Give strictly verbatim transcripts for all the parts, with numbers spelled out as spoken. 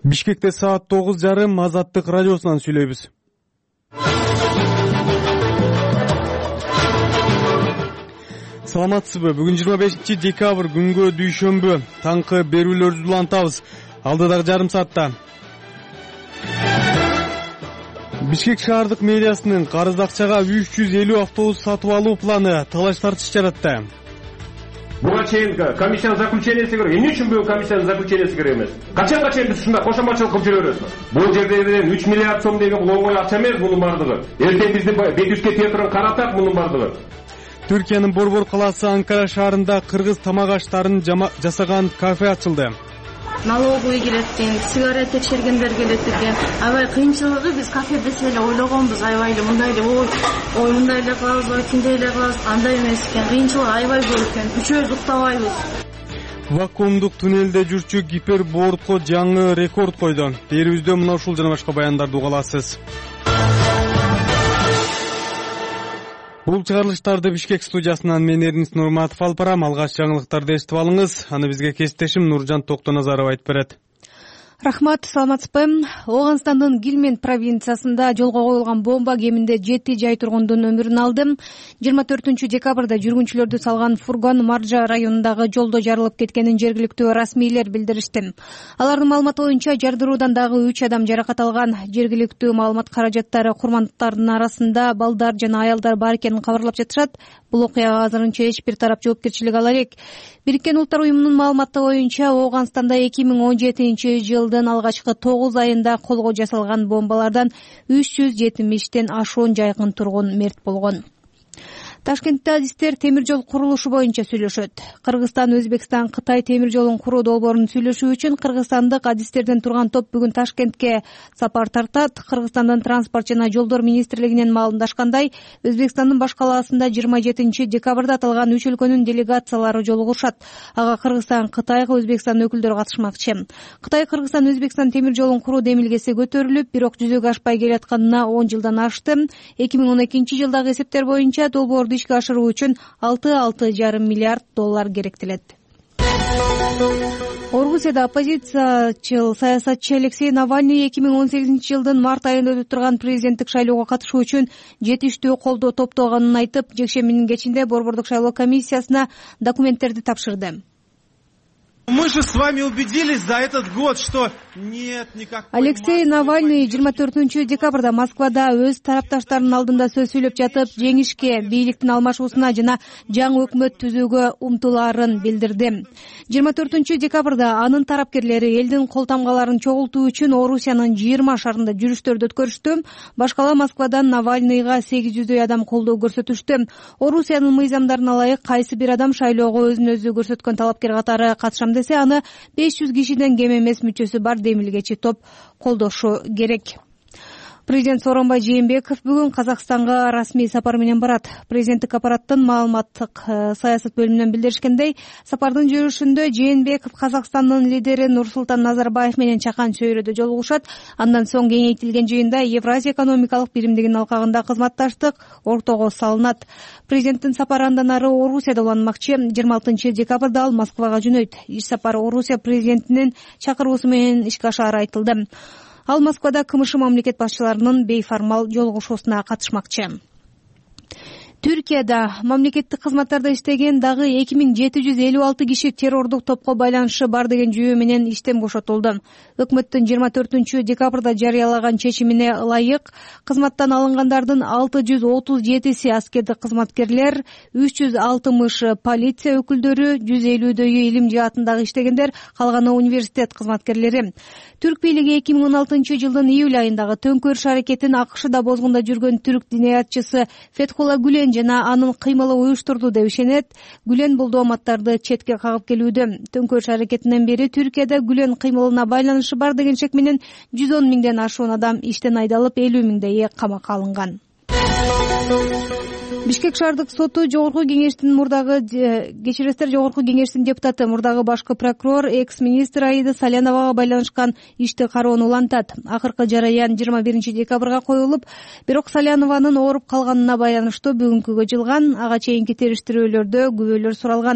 Бишкекте саат тогуз жарым Азаттык радиосунан сүйлөйбүз. Саламатсызбы? Бүгүн жыйырма бешинчи декабрь күнгө дүйшөмбү. Таңкы берүүлөрүбүздү улантабыз. Алдыдагы жарым саатта Бишкек шаардык мэриясынын карыз акчага үч жүз элүү автобус сатып алуу планы талаш тартыш жаратты. Буга чейин комиссиянын заключениясы керек. Эмне үчүн бул комиссиянын заключениясы керек эмес? Качанга чейин биз ушундай кошоматчылык кылып жүрө беребизби? Бул жерде үч миллиард сом деген бул оңой акча эмес мунун бардыгы. Эртең бизди бет үстүнө тие турган каратак мунун бардыгы. Түркиянын Борбор калаасы Анкара шаарында кыргыз тамак аштарын жасаган кафе ачылды. Налоговый келет экен, сигарет текшергендер келет экен. Аябай кыйынчылыгы биз кафе десе эле ойлогонбуз, аябай эле мындай эле ой, ой мындай эле кылабызбы, тиндей эле кылабыз, андай эмес экен. Кыйынчылык аябай көп экен. Үчөөбүз уктабайбыз. Вакуумдук туннелде жүрчү гипербордко жаңы рекорд койду. Берүүбүздө мына ушул жана башка баяндарды уга аласыз. Бул чыгарылыштарды Бишкек студиясынан мен Эрнис Нурматов алып барам. Алгач жаңылыктарды эстип алыңыз. Аны бизге кесиптешим Нуржан Токтоназаров айтып берет. Рахмат, саламатсызбы? Оганстандын Гилмен провинциясында жолго коюлган бомба кеминде жети жай тургундун өмүрүн алды. жыйырма төртүнчү декабрда жүргүнчүлөрдү салган фургон Маржа районундагы жолдо жарылып кеткенин жергиликтүү расмийлер билдиришти. Алардын маалыматы боюнча жардыруудан дагы үч адам жаракат алган. Жергиликтүү маалымат каражаттары курмандыктардын арасында балдар жана аялдар бар экенин кабарлап жатышат. Бул окуяга азырынча эч бир тарап жоопкерчилик ала элек. Бириккен Улуттар уюмунун маалыматы боюнча Оганстанда эки миң он жетинчи жылдын алгачкы тогуз айында колго жасалган бомбалардан үч жүз жетимиштен ашуун жайкын тургун мерт болгон. Ташкентте адистер темир жол курулушу боюнча сүйлөшөт. Кыргызстан, Өзбекстан, Кытай темир жолун куруу долбоорун сүйлөшүү үчүн кыргызстандык адистерден турган топ бүгүн Ташкентке сапар тартат. Кыргызстандын транспорт жана жолдор министрлигинен маалымдашкандай, Өзбекстандын баш калаасында жыйырма жетинчи декабрда аталган үч өлкөнүн делегациялары жолугушат. Ага Кыргызстан, Кытай, Өзбекстан өкүлдөрү катышмакчы. Кытай, Кыргызстан, Өзбекстан темир жолун куруу демилгеси көтөрүлүп, бирок жүзөгө ашпай келатканына он жылдан ашты. эки миң он экинчи жылдагы эсептер боюнча долбоорду ишке ашыруу үчүн алты алты жарым миллиард доллар керектелет. Орусияда оппозициячыл саясатчы Алексей Навальный эки миң он сегизинчи жылдын март айында өтүп турган президенттик шайлоого катышуу үчүн жетиштүү колдоо топтогонун айтып, жекшембинин кечинде Борбордук шайлоо комиссиясына документтерди тапшырды. Мы же с вами убедились за этот год, что нет никакой... Алексей Навальный жыйырма төртүнчү декабрда Москвада өз тарапташтарынын алдында сөз сүйлөп жатып, жеңишке, бийликтин алмашуусуна жана жаңы өкмөт түзүүгө умтулаарын билдирди. жыйырма төртүнчү декабрда анын тарапкерлери элдин кол тамгаларын чогултуу үчүн Орусиянын жыйырма шаарында жүрүштөрдү өткөрүштү. Башкала Москвадан Навальныйга сегиз жүздөй адам колдоо көрсөтүштү. Орусиянын мыйзамдарына ылайык кайсы бир адам шайлоого өзүн өзү көрсөткөн талапкер катары катышам десе, аны беш жүз кишиден кем эмес мүчөсү бар демилгечи топ колдошу керек. Президент Сооронбай Жээнбеков бүгүн Казакстанга расмий сапар менен барат. Президенттик аппараттын маалыматтык саясат бөлүмүнөн билдиришкендей, сапардын жүрүшүндө Жээнбеков Казакстандын лидери Нурсултан Назарбаев менен чакан чөйрөдө жолугушат. Андан соң кеңейтилген жыйында Евразия экономикалык биримдигинин алкагында кызматташтык ортого салынат. Президенттин сапары андан ары Орусияда уланмакчы. жыйырма алтынчы декабрда ал Москвага жөнөйт. Иш сапар Орусия президентинин чакыруусу менен ишке ашаары айтылды. Ал Москвада КМШ мамлекет башчыларынын бейформал жолугушуусуна катышмакчы. Түркияда мамлекеттик кызматтарда иштеген дагы эки миң жети жүз элүү алты киши террордук топко байланышы бар деген жүйө менен иштен бошотулду. Өкмөттүн жыйырма төртүнчү декабрда жарыялаган чечимине ылайык кызматтан алынгандардын алты жүз отуз жетиси аскердик кызматкерлер, үч жүз алтымыш полиция өкүлдөрү, жүз элүүдөйү илим жаатындагы иштегендер, калганы университет кызматкерлери. Түрк бийлиги эки миң он алтынчы жылдын июль айындагы төңкөрүш аракетин АКШда бозгунда жүргөн түрк диниятчысы Фетхула Гүлен жана анын кыймылы уюштурду деп ишенет. Гүлен бул дооматтарды четке кагып келүүдө. Төңкөрүш аракетинен бери Түркияда Гүлен кыймылына байланышы бар деген шек менен жүз он миңден ашуун адам иштен айдалып, элүү миңдейи камакка алынган. Бишкек шаардык соту жогорку кеңештин мурдагы кечиресиздер жогорку кеңештин депутаты, мурдагы башкы прокурор, экс-министр Аида Саляновага байланышкан ишти кароону улантат. Акыркы жараян жыйырма биринчи декабрга коюлуп, бирок Салянованын ооруп калганына байланыштуу бүгүнкүгө жылган. Ага чейинки териштирүүлөрдө күбөлөр суралган.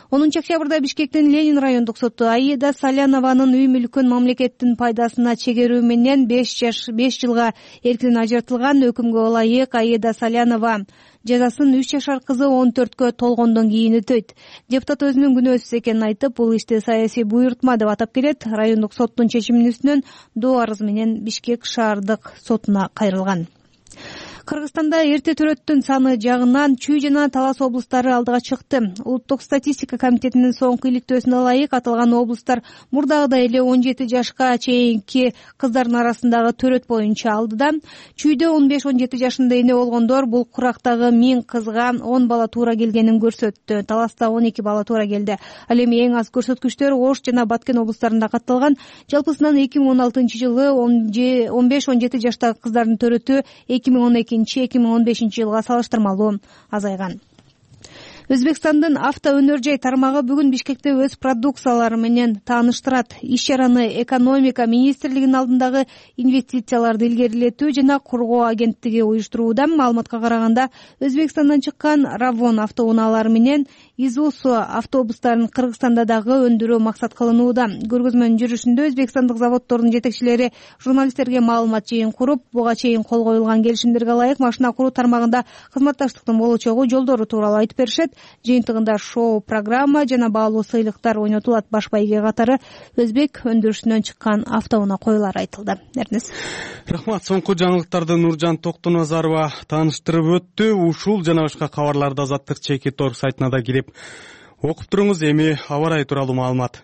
онунчу октябрда Бишкектин Ленин райондук соту Аида Салянованын үй мүлкүн мамлекеттин пайдасына чегерүү менен беш жаш беш жылга эркинен ажыратылган өкүмгө ылайык Аида Салянова жазасын үч жашар кызы он төрткө толгондон кийин өтөйт. Депутат өзүнүн күнөөсүз экенин айтып, бул ишти саясий буйрутма деп атап келет. Райондук соттун чечиминин үстүнөн доо арыз менен Бишкек шаардык сотуна кайрылган. Кыргызстанда эрте төрөттүн саны жагынан Чүй жана Талас облустары алдыга чыкты. Улуттук статистика комитетинин соңку иликтөөсүнө ылайык аталган облустар мурдагыдай эле он жети жашка чейинки кыздардын арасындагы төрөт боюнча алдыда. Чүйдө он беш он жети жашында эне болгондор бул курактагы миң кызга он бала туура келгенин көрсөттү. Таласта он эки бала туура келди. Ал эми эң аз көрсөткүчтөр Ош жана Баткен облустарында катталган. Жалпысынан эки миң он алтынчы жылы он беш он жети жаштагы кыздардын төрөтү эки миң он эки эки миң он бешинчи жылга салыштырмалуу азайган. Өзбекстандын автоөнөр-жай тармагы бүгүн Бишкекте өз продукциялары менен тааныштырат. Иш-чараны экономика министрлигинин алдындагы инвестицияларды илгерилетүү жана коргоо агенттиги уюштурууда. Маалыматка караганда, Өзбекстандан чыккан Равон автоунаалары менен Изусу автобустарын Кыргызстанда дагы өндүрүү максат кылынууда. Көргөзмөнүн жүрүшүндө өзбекстандык заводдордун жетекчилери журналисттерге маалымат жыйын куруп, буга чейин кол коюлган келишимдерге ылайык машина куруу тармагында кызматташтыктын болочогу жолдору тууралуу айтып беришет. Жыйынтыгында шоу программа жана баалуу сыйлыктар ойнотулат. Баш байге катары өзбек өндүрүшүнөн чыккан автоунаа коюлары айтылды. Эрнес. Рахмат. Соңку жаңылыктарды Нуржан Токтоназарова тааныштырып өттү. Ушул жана башка кабарларды Азаттык Чекит орг сайтына да кирип окуп туруңуз. Эми аба ырайы тууралуу маалымат.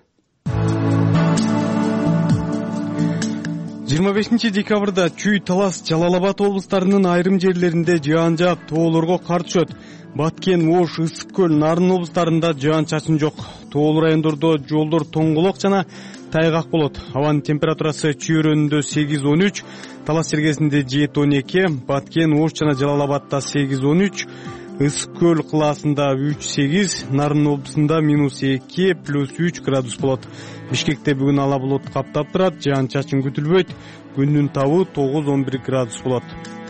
жыйырма бешинчи декабрда Чүй, Талас, Жалал Абад облустарынын айрым жерлеринде жаан жаап, тоолорго кар түшөт. Баткен, Ош, Ысык көл, Нарын облустарында жаан чачын жок. Тоолуу райондордо жолдор тоңголок жана тайгак болот. Абанын температурасы Чүй өрөөнүндө сегиз он үч, Талас жергесинде жети он эки, Баткен, Ош жана Жалал Абадта сегиз он үч, Ысык көл кылаасында үч сегиз, Нарын облусунда минус эки, плюс үч градус болот. Бишкекте бүгүн ала булут каптап турат, жаан чачын күтүлбөйт. Күндүн табы тогуз он бир градус болот.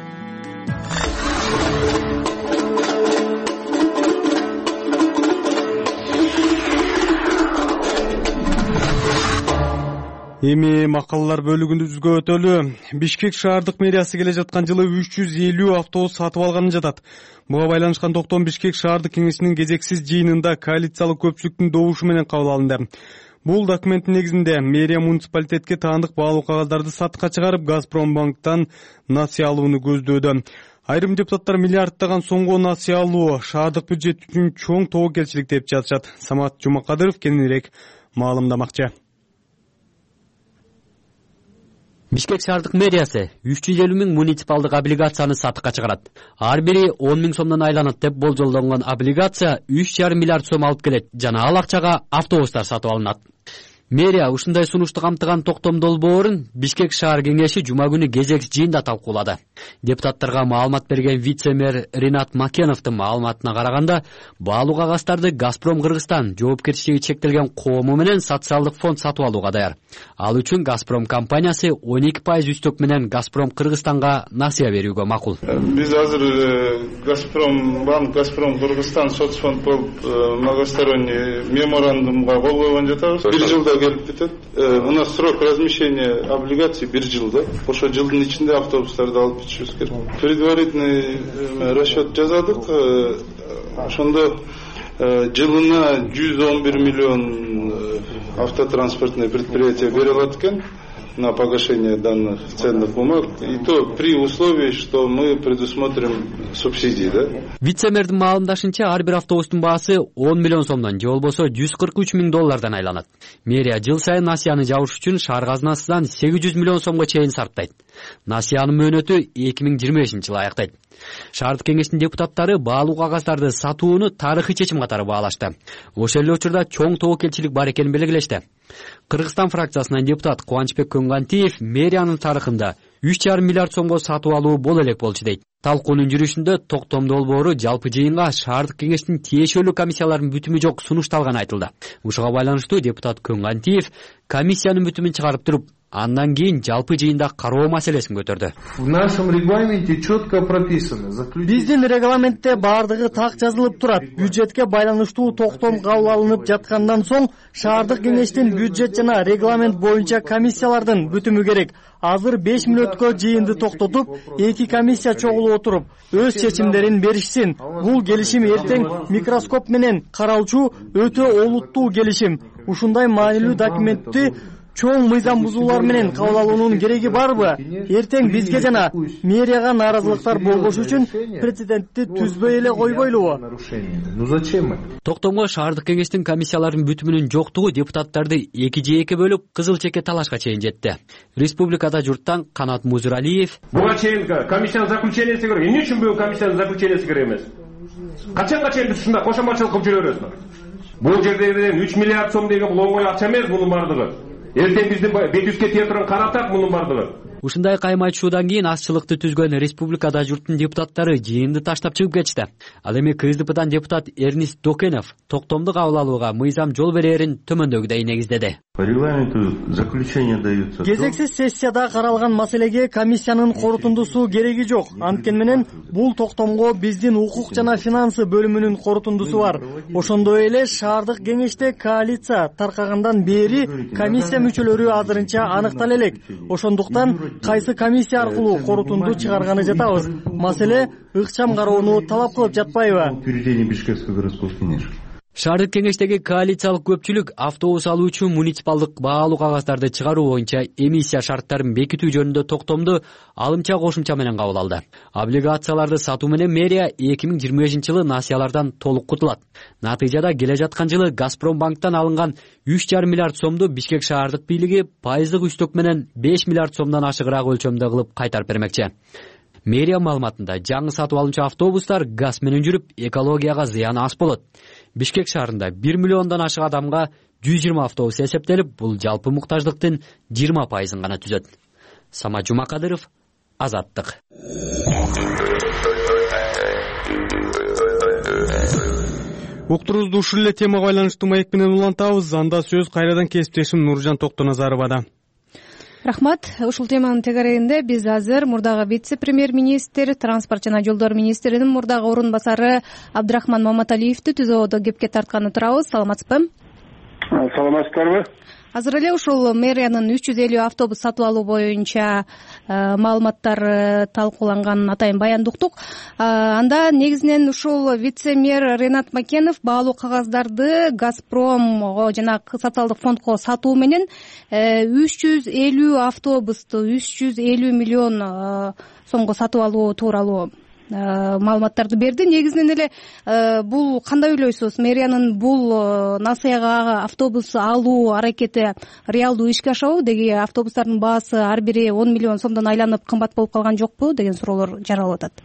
Эми макалалар бөлүгүбүзгө өтөлү. Бишкек шаардык мэриясы келе жаткан жылы үч жүз элүү автобус сатып алганын жатат. Буга байланышкан токтом Бишкек шаардык кеңешинин кезексиз жыйынында коалициялык көпчүлүктүн добушу менен кабыл алынды. Бул документтин негизинде мэрия муниципалитетке таандык баалуу кагаздарды сатыкка чыгарып, Газпромбанктан насыя алууну көздөөдө. Айрым депутаттар миллиардтаган сомго насыя алуу шаардык бюджет үчүн чоң тобокелчилик деп жатышат. Самат Жумакадыров кененирээк маалымдамакчы. Бишкек шаардык мэриясы үч жүз элүү миң муниципалдык облигацияны сатыкка чыгарат. Ар бири он миң сомдон айланат деп болжолдонгон облигация үч жарым миллиард сом алып келет жана ал акчага автобустар сатып алынат. Мэрия ушундай сунушту камтыган токтом долбоорун Бишкек шаар кеңеши жума күнү кезекси жыйында талкуулады. Депутаттарга маалымат берген вице-мэр Ринат Макеновдун маалыматына караганда, баалуу кагаздарды Газпром Кыргызстан жоопкерчилиги чектелген коому менен социалдык фонд сатып алууга даяр. Ал үчүн Газпром компаниясы он эки пайыз үстөк менен Газпром Кыргызстанга насыя берүүгө макул. Биз азыр Газпром банк, Газпром Кыргызстан соцфонд болуп многосторонний меморандумга кол койгон жатабыз. Бир жылда келип кетет. У нас срок размещения облигаций бир жылда. Ошо жылдын ичинде автобустарды алып кетишибиз керек. Предварительный расчет жазадык. Ошондо жылына жүз он бир миллион автотранспортное предприятие бере алат экен на погашение данных ценных бумаг, и то при условии, что мы предусмотрим субсидии, да? Вице-мэрдин маалымдашынча, ар бир автобустун баасы он миллион сомдон же болбосо жүз кырк үч миң доллардан айланат. Мэрия жыл сайын насыяны жабыш үчүн шаар казынасынан сегиз жүз миллион сомго чейин сарптайт. Насыянын мөөнөтү эки миң жыйырма бешинчи жылы аяктайт. Шаардык кеңештин депутаттары баалуу кагаздарды сатууну тарыхый чечим катары баалашты. Ошол эле учурда чоң тобокелчилик бар экенин белгилешти. Кыргызстан фракциясынан депутат Кубанычбек Көңгантиев мэриянын тарыхында үч жарым миллиард сомго сатып алуу боло элек болчу дейт. Талкуунун жүрүшүндө токтом долбоору жалпы жыйынга шаардык кеңештин тиешелүү комиссияларынын бүтүмү жок сунушталганы айтылды. Ушуга байланыштуу депутат Көңгантиев комиссиянын бүтүмүн чыгарып туруп, Андан кийин жалпы жыйында кароо маселесин көтөрдү. В нашем регламенте четко прописано. Биздин регламентте баардыгы так жазылып турат. Бюджетке байланыштуу токтом кабыл алынып жаткандан соң шаардык кеңештин бюджет жана регламент боюнча комиссиялардын бүтүмү керек. Азыр беш мүнөткө жыйынды токтотуп, эки комиссия чогулуп отуруп, өз чечимдерин беришсин. Бул келишим эртең микроскоп менен каралчу өтө олуттуу келишим. Ушундай маанилүү документти чоң мыйзам бузуулар менен кабыл алуунун кереги барбы? Эртең бизге жана мэрияга нааразылыктар болбош үчүн прецедентти түзбөй эле койбойлубу? Ну зачем это? Токтомго шаардык кеңештин комиссияларынын бүтүмүнүн жоктугу депутаттарды эки же эки бөлүп кызыл чекке талашка чейин жетти. Республикада журттан Канат Музуралиев: Буга чейин комиссиянын заключенияси керек. Эмне үчүн бул комиссиянын заключенияси керек эмес? Качанга чейин биз ушундай кошоматчылык кылып жүрө беребизби? Бул жерден үч миллиард сом деген бул оңой акча эмес, мунун бардыгы. Эртең биздин бет жүзгө тие турган каратак мунун бардыгы. Ушундай кайма айтышуудан кийин азчылыкты түзгөн республикада журттун депутаттары жыйынды таштап чыгып кетишти. Ал эми КСДПдан депутат Эрнист Докенов токтомду кабыл алууга мыйзам жол берерин төмөндөгүдөй негиздеди. По регламенту заключение даются. Кезексиз сессияда каралган маселеге комиссиянын корутундусу кереги жок. Анткени менен бул токтомго биздин укук жана финансы бөлүмүнүн корутундусу бар. Ошондой эле шаардык кеңеште коалиция таркагандан бери комиссия мүчөлөрү азырынча аныктала элек. Ошондуктан кайсы комиссия аркылуу корутунду чыгарганы жатабыз. Маселе ыкчам кароону талап кылып жатпайбы? Учреждение Бишкекского городского кеңеш. Шаардык кеңештеги коалициялык көпчүлүк автобус алуу үчүн муниципалдык баалуу кагаздарды чыгаруу боюнча эмиссия шарттарын бекитүү жөнүндө токтомду алымча кошумча менен кабыл алды. Облигацияларды сатуу менен мэрия эки миң жыйырма бешинчи жылы насыялардан толук кутулат. Натыйжада келе жаткан жылы Газпромбанктан алынган үч жарым миллиард сомду Бишкек шаардык бийлиги пайыздык үстөк менен беш миллиард сомдон ашыгыраак өлчөмдө кылып кайтарып бермекчи. Мэрия маалыматында жаңы сатып алынчу автобустар газ менен жүрүп, экологияга зыяны аз болот. Бишкек шаарында бир миллиондон ашык адамга жүз жыйырма автобус эсептелип, бул жалпы муктаждыктын жыйырма пайызын гана түзөт. Самат Жумакадыров, Азаттык. Уктурубузду ушул эле темага байланыштуу маек менен улантабыз. Анда сөз кайрадан кесиптешим Нуржан Токтоназаровада. Рахмат. Ушул теманын тегерегинде биз азыр мурдагы вице-премьер-министр, транспорт жана жолдор министринин мурдагы орун басары Абдрахман Маматалиевди түзөөдө кепке тартканы турабыз. Саламатсызбы? Саламатсыздарбы? Азыр эле ушул мэриянын үч жүз элүү автобус сатып алуу боюнча маалыматтар талкууланганын атайын баянды уктук. Анда негизинен ушул вице-мэр Ренат Макенов баалуу кагаздарды Газпромго жана социалдык фондко сатуу менен үч жүз элүү автобусту үч жүз элүү миллион сомго сатып алуу тууралуу маалыматтарды берди. Негизинен эле бул кандай ойлойсуз? Мэриянын бул насыяга автобус алуу аракети реалдуу ишке ашабы? Деги автобустардын баасы ар бири он миллион сомдон айланып кымбат болуп калган жокпу деген суроолор жаралып атат.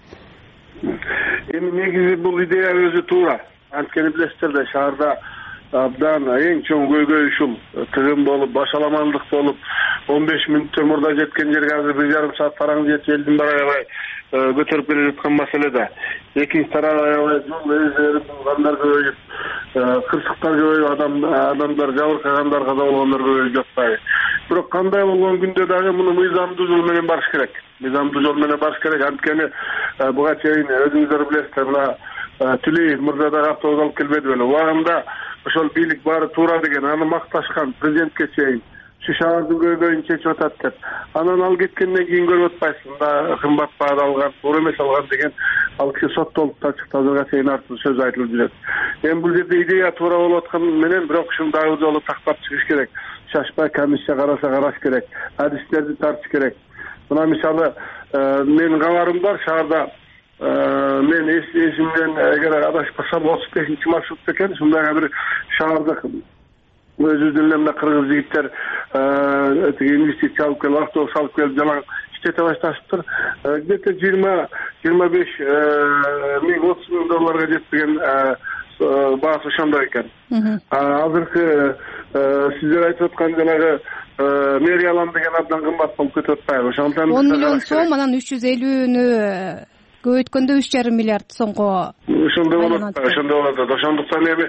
Эми негизи бул идея өзү туура. Анткени билесиздер да шаарда абдан эң чоң көйгөй ушул тыгын болуп, башаламандык болуп, он беш мүнөттөр мурда жеткен жерге азыр бир жарым саат параң жетип элдин баары аябай көтөрүп келе жаткан маселе да. Экинчи тарап аябай жол өзүрүп калгандар көбөйүп, кырсыктар көбөйүп, адамдар жабыркагандарга да болгондор көбөйүп жатпайбы. Бирок кандай болгон күндө дагы муну мыйзамдуу жол менен барыш керек. Мыйзамдуу жол менен барыш керек. Анткени буга чейин өзүңүздөр билесиздер, мына Түлеев мырза дагы автобус алып келбеди беле. Убагында ошол бийлик баары туура деген, аны макташкан президентке чейин ушу шаардын көйгөйүн чечип атат деп. Анан ал кеткенден кийин көрүп атпайсың да, кымбат баада алган, туура эмес алган деген ал киши соттолуп да чыкты, азырга чейин артын сөз айтылып жүрөт. Эми бул жерде идея туура болуп атканы менен, бирок ушуну дагы жолу тактап чыгыш керек. Шашпай комиссия караса караш керек, адистерди тартыш керек. Мына мисалы менин кабарым бар, шаарда мен эсимден эгер адашпасам отуз бешинчи маршрут экен, ушундай бир шаардык өзүбүздүн эле мына кыргыз жигиттер инвестиция алып келип, автобус алып келип жалаң иштете башташыптыр. Где то жыйырма жыйырма беш миң отуз миң долларга жетпеген баасы ошондой экен. Азыркы сиздер айтып аткан жанагы мэрия алам деген абдан кымбат болуп кетип атпайбы? Ошондон он миллион сом, анан үч жүз элүүнү көбөйткөндө үч жарым миллиард сомго ошондой болот. Ошондой болот. Ошондуктан эми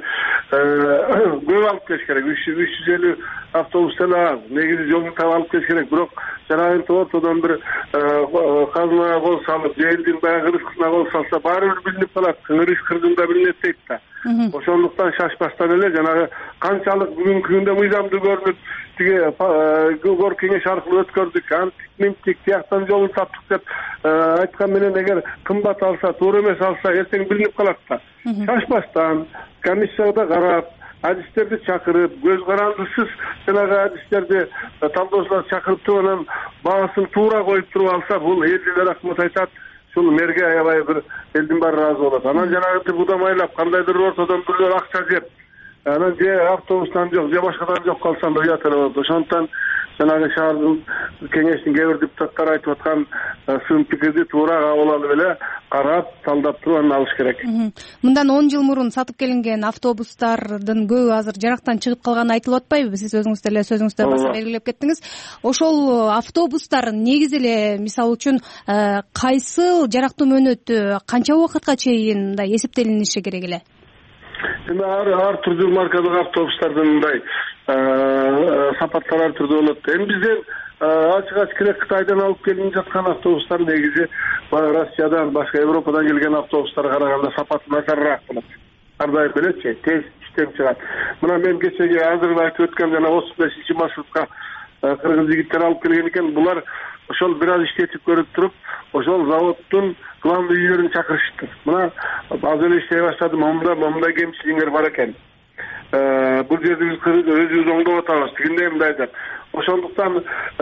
көп алып келиш керек. үч жүз элүү автобус деле аз. Негизи жолду таап алып келиш керек. Бирок жанагы ортодон бир казынага кол салып, элдин баягы рызкына кол салса, баары бир билинип калат. Кыңырыш кыргында билинет дейт да. Ошондуктан шашпастан эле жанагы канчалык бүгүнкү күндө мыйзамдуу көрүнүп, тиги гор кеңеш аркылуу өткөрдүк, антип, минтик, тияктан жолун таптык деп айткан менен эгер кымбат алса, туура эмес алса, эртең билинип калат да. Шашпастан комиссияда карап, адистерди чакырып, көз карандысыз жанагы адистерди талдоочуларды чакырып туруп, анан баасын туура коюп туруп алса, бул эл эле рахмат айтат. Ушул мэрге аябай бир элдин баары ыраазы болот. Анан жанагы будамайлап, кандайдыр ортодон бирлөр акча жеп, анан же автобустан жок, же башкадан жок калсам уят эле болот. Ошондуктан жанагы шаардын кеңештин кээ бир депутаттары айтып аткан сын пикирди туура кабыл алып эле карап, талдап туруп анан алыш керек. Мындан он жыл мурун сатып келинген автобустардын көбү азыр жарактан чыгып калганы айтылып атпайбы? Сиз өзүңүз деле сөзүңүздө басып белгилеп кеттиңиз. Ошол автобустар негизи эле мисалы үчүн кайсы жарактуу мөөнөтү канча убакытка чейин мындай эсептелиниши керек эле? Эми ар ар түрдүү маркадагы автобустардын мындай сапаттары ар түрдүү болот. Эми бизден ачык ачык эле Кытайдан алып келинип жаткан автобустар негизи Россиядан, башка Европадан келген автобустарга караганда сапаты начарыраак болот. Ар дайым элечи, тез иштеп чыгат. Мына мен кечеги азыр айтып өткөн жана отуз бешинчи маршрутка кыргыз жигиттер алып келген экен. Булар ошол бир аз иштетип көрүп туруп, ошол заводдун главный үйдөрүн чакырышты. Мына аз эле иштей баштадым, момундай момундай кемчиликтер бар экен. Бул жерде биз өзүбүз оңдоп атабыз, тигиндей мындай деп. Ошондуктан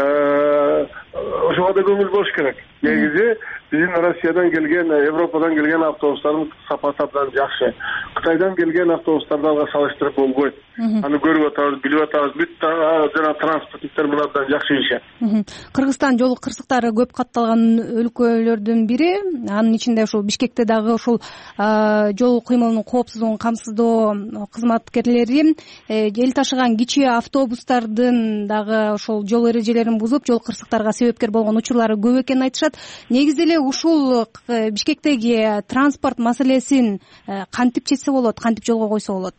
ошого да көңүл болуш керек. Негизи биздин Россиядан келген, Европадан келген автобустардын сапаты абдан жакшы. Кытайдан келген автобустарды алга салыштырып болбойт. Аны көрүп атабыз, билип атабыз. Бүт жана транспортниктер мындан жакшы ийишет. Кыргызстан жол кырсыктары көп катталган өлкөлөрдүн бири. Анын ичинде ушул Бишкекте дагы ушул жол кыймылынын коопсуздугун камсыздоо кызматкерлери эл ташыган кичи автобустардын дагы ошол жол эрежелерин бузуп, жол кырсыктарга себепкер болгон учурлары көп экенин айтышат. Негизи эле ушул Бишкектеги транспорт маселесин кантип чечсе болот, кантип жолго койсо болот?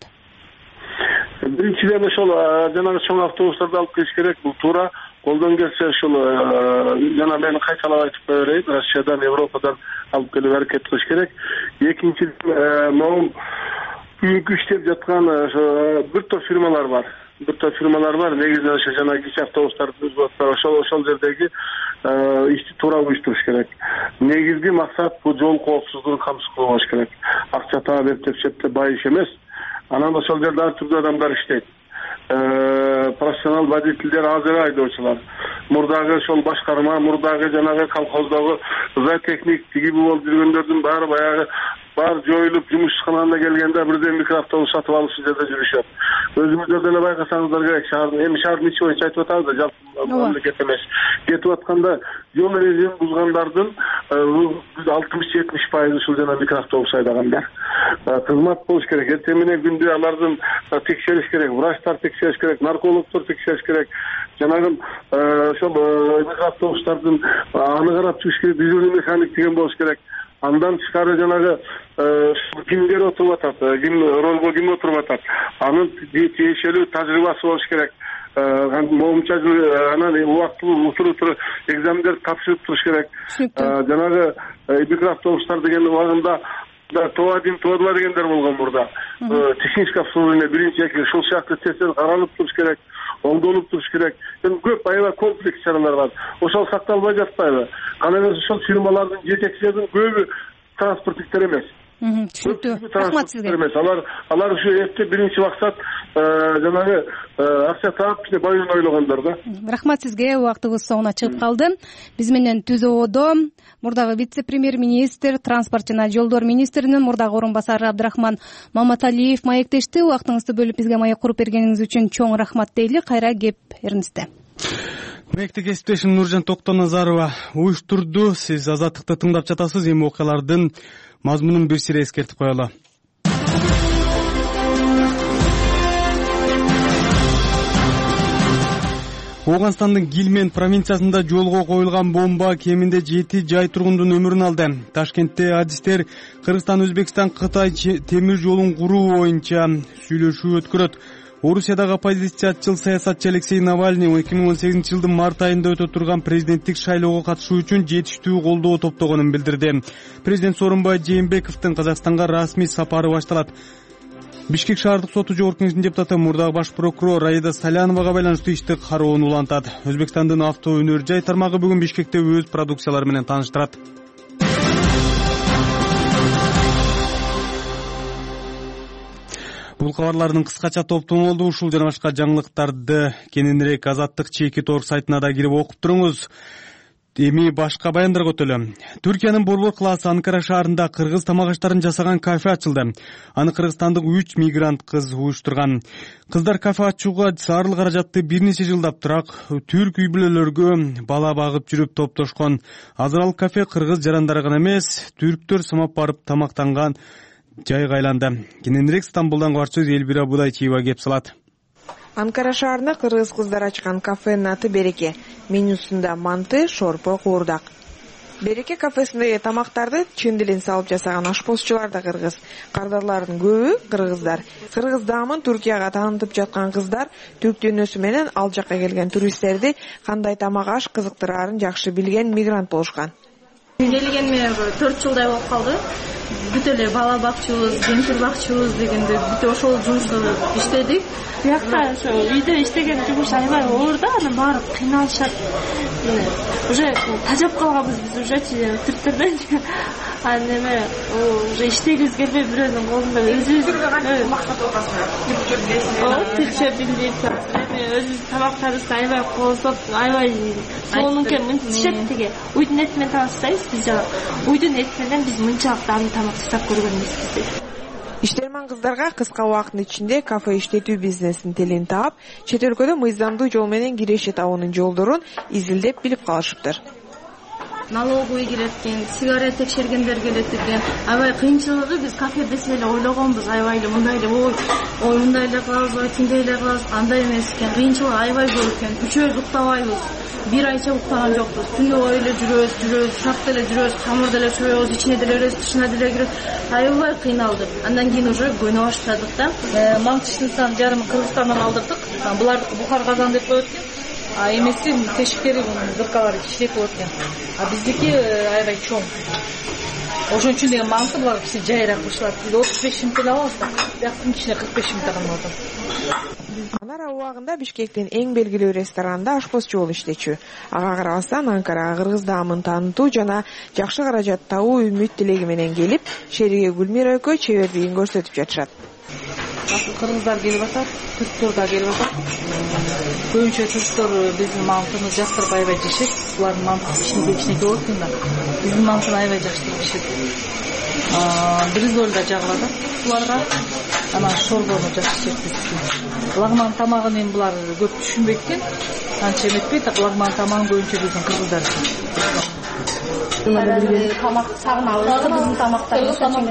Биринчиден ошол жанагы чоң автобустарды алып келиш керек. Бул туура. Колдон келсе ошол жана мен кайталап айтып кое берейин, Россиядан, Европадан алып келип аракет кылыш керек. Экинчиден, могу бүгүнкү иштеп жаткан бир топ фирмалар бар. Бир топ фирмалар бар. Негизи ошо жана кичи автобустарды ошол ошол жердеги ишти туура уюштуруш керек. Негизги максат бул жол коопсуздугун камсыз кылыш керек. Акча таап эптеп септеп бай иш эмес. Анан ошол жерде ар түрдүү адамдар иштейт. Профессионал водительдер, аз эле айдоочулар. Мурдагы ошол башкарма, мурдагы жанагы колхоздогу зоотехник, тиги бул болуп жүргөндөрдүн баары баягы бар жоюлуп, жумушканага келгенде бирден микроавтобус сатып алып ушул жерде жүрүшөт. Өзүңүздөр деле байкасаңыздар керек, шаардын эми шаардын ичи боюнча айтып атабыз да, жалпы мамлекет эмес. Кетип атканда жол эрежелерин бузгандардын алтымыш жетимиш пайызы ушул жана микроавтобус айдагандар. Кызмат болуш керек. Эртең менен күндө алардын текшериш керек, врачтар текшериш керек, наркологдор текшериш керек. Жанагы ошол микроавтобустардын аны карап чыгыш керек, дизельный механик деген болуш керек. Андан тышкары жанагы кимдер отуруп атат, ким ролго ким отуруп атат, анын тиешелүү тажрыйбасы болуш керек. Моумча анан убактылуу утуруп экзамендерди тапшырып туруш керек. Жанагы микроавтобустар деген убагында то один, то два дегендер болгон мурда. Техническое обслуживание биринчи, экинчи, ушул сыяктуу тесттер каралып туруш керек, оңдолуп туруш керек. Эми көп аябай комплекс чаралар бар. Ошол сакталбай жатпайбы? Кана эмес ошол фирмалардын жетекчилеринин көбү транспортниктер эмес. Түшүнүктүү. Рахмат сизге. Алар алар ушу эрте биринчи максат жанагы акча таап байын ойлогондор да. Рахмат сизге. Убактыбыз соңуна чыгып калды. Биз менен Түз ободо мурдагы вице-премьер-министр, транспорт жана жолдор министринин мурдагы орун басары Абдрахман Маматалиев маектешти. Убактыңызды бөлүп бизге маек куруп бергениңиз үчүн чоң рахмат дейли. Кайра кеп эринизде. Маекти кесиптешим Нуржан Токтоназарова уюштурду. Сиз Азаттыкты тыңдап жатасыз. Эми окуялардын мазмунун бир сире эскертип коелу. Ооганстандын Гилмен провинциясында жолго коюлган бомба кеминде жети жай тургундун өмүрүн алды. Ташкентте адистер Кыргызстан, Өзбекстан, Кытай темир жолун куруу боюнча сүйлөшүү өткөрөт. Орусиядагы оппозициячыл саясатчы Алексей Навальный эки миң он сегизинчи жылдын март айында өтө турган президенттик шайлоого катышуу үчүн жетиштүү колдоо топтогонун билдирди. Президент Сооронбай Жээнбековдун Казакстанга расмий сапары башталат. Бишкек шаардык соту жогорку кеңешинин депутаты мурдагы баш прокурор Раида Саляновага байланыштуу ишти кароону улантат. Өзбекстандын авто өнөр жай тармагы бүгүн Бишкекте өз продукциялары менен тааныштырат. Бул кабарлардын кыскача топтому болду. Ушул жана башка жаңылыктарды кененирээк Азаттык чеки тор сайтына да кирип окуп туруңуз. Эми башка баяндарга өтөлү. Түркиянын Борбор калаасы Анкара шаарында кыргыз тамак аштарын жасаган кафе ачылды. Аны кыргызстандык үч мигрант кыз уюштурган. Кыздар кафе ачууга зарыл каражатты бир нече жылдаптыраак түрк үй бүлөлөргө бала багып жүрүп топтошкон. Азыр ал кафе кыргыз жарандары гана эмес, түрктөр самап барып тамактанган жайга айланды. Кененирээк Стамбулдан кабарчыбыз Элвира Будайчиева кеп салат. Анкара шаарында кыргыз кыздар ачкан кафенин аты Береке. Менюсунда манты, шорпо, куурдак. Береке кафесиндеги тамактарды чын дилин салып жасаган ашпозчулар да кыргыз. Кардарлардын көбү кыргыздар. Кыргыз даамын Түркияга таанытып жаткан кыздар түрк дүйнөсү менен ал жакка келген туристтерди кандай тамак аш кызыктыраарын жакшы билген мигрант болушкан. Келгенме төрт жылдай болуп калды. Бүт эле бала бакчыбыз, кемпир бакчыбыз дегенде бүт ошол жумушту иштедик. Биякта ошо үйдө иштеген жумуш аябай оор да, анан баары кыйналышат. Уже тажап калганбыз биз уже түрктөрдөн. Анан эме уже иштегибиз келбей бирөөнүн колунда өзүбүз максат окасыз. Ооба, тирче билбейт. Эми өзүбүз тамактарыбызды аябай коозоп, аябай сонунке мынтишет теге. Уйдун эти менен тамактайбыз биз. Уйдун эти менен биз мынчалык аны тамак жасап көргөн эмеспиз. Иштерман кыздарга кыска убакыттын ичинде кафе иштетүү бизнесин телин таап, чет өлкөдө мыйзамдуу жол менен киреше табуунун жолдорун изилдеп билип калышыптыр. Налоговый келет экен, сигарет текшергендер келет экен. Аябай кыйынчылыгы биз кафеде эле ойлогонбуз, аябай эле мындай эле ой, ой мындай эле кылабыз, ой тиндей эле кылабыз, андай эмес экен. Кыйынчылыгы аябай көп экен. Үчөөбүз уктабайбыз. Бир айча уктаган жокпуз. Түнү ой эле жүрөбүз, жүрөбүз, шартта эле жүрөбүз, камырда эле чөбөбүз, ичине деле киребиз, тышына деле киребиз. Аябай кыйналдык. Андан кийин уже көйнө баштадык да. Мантыштын сан жарымын Кыргызстандан алдырдык. Булар Бухар Казан деп коет экен. А эмеси тешиктери зыркалары кичирээк болот экен. А биздики аябай чоң. Ошон үчүн деген манты булар кичине жайыраак бышылат. Биз отуз беш минутта алабыз да. Бияктын ичине кырк беш минутта калат. Анара убагында Бишкектин эң белгилүү ресторанында ашпозчу болуп иштечү. Ага карабастан Анкарага кыргыз даамын таанытуу жана жакшы каражат табуу үмүт тилеги менен келип, шериге Гүлмира экөө чебердигин көрсөтүп жатышат. Кыргыздар келип атат, түрктөр да келип атат. Көбүнчө түрктөр биздин мантыны жактырып аябай жешет. Булардын мантысы кичинекей кичинекей болот экен да. Биздин мантыны аябай жактырып жешет. Бризоль да жагылат буларга. Анан шорбону жакшы жешет. Лагман тамагын мен булар көп түшүнбөйт экен. Анча эметпейт, так лагман тамагын көбүнчө биздин кыргыздар жешет. Тамак сагынабыз, биздин тамактарыбызды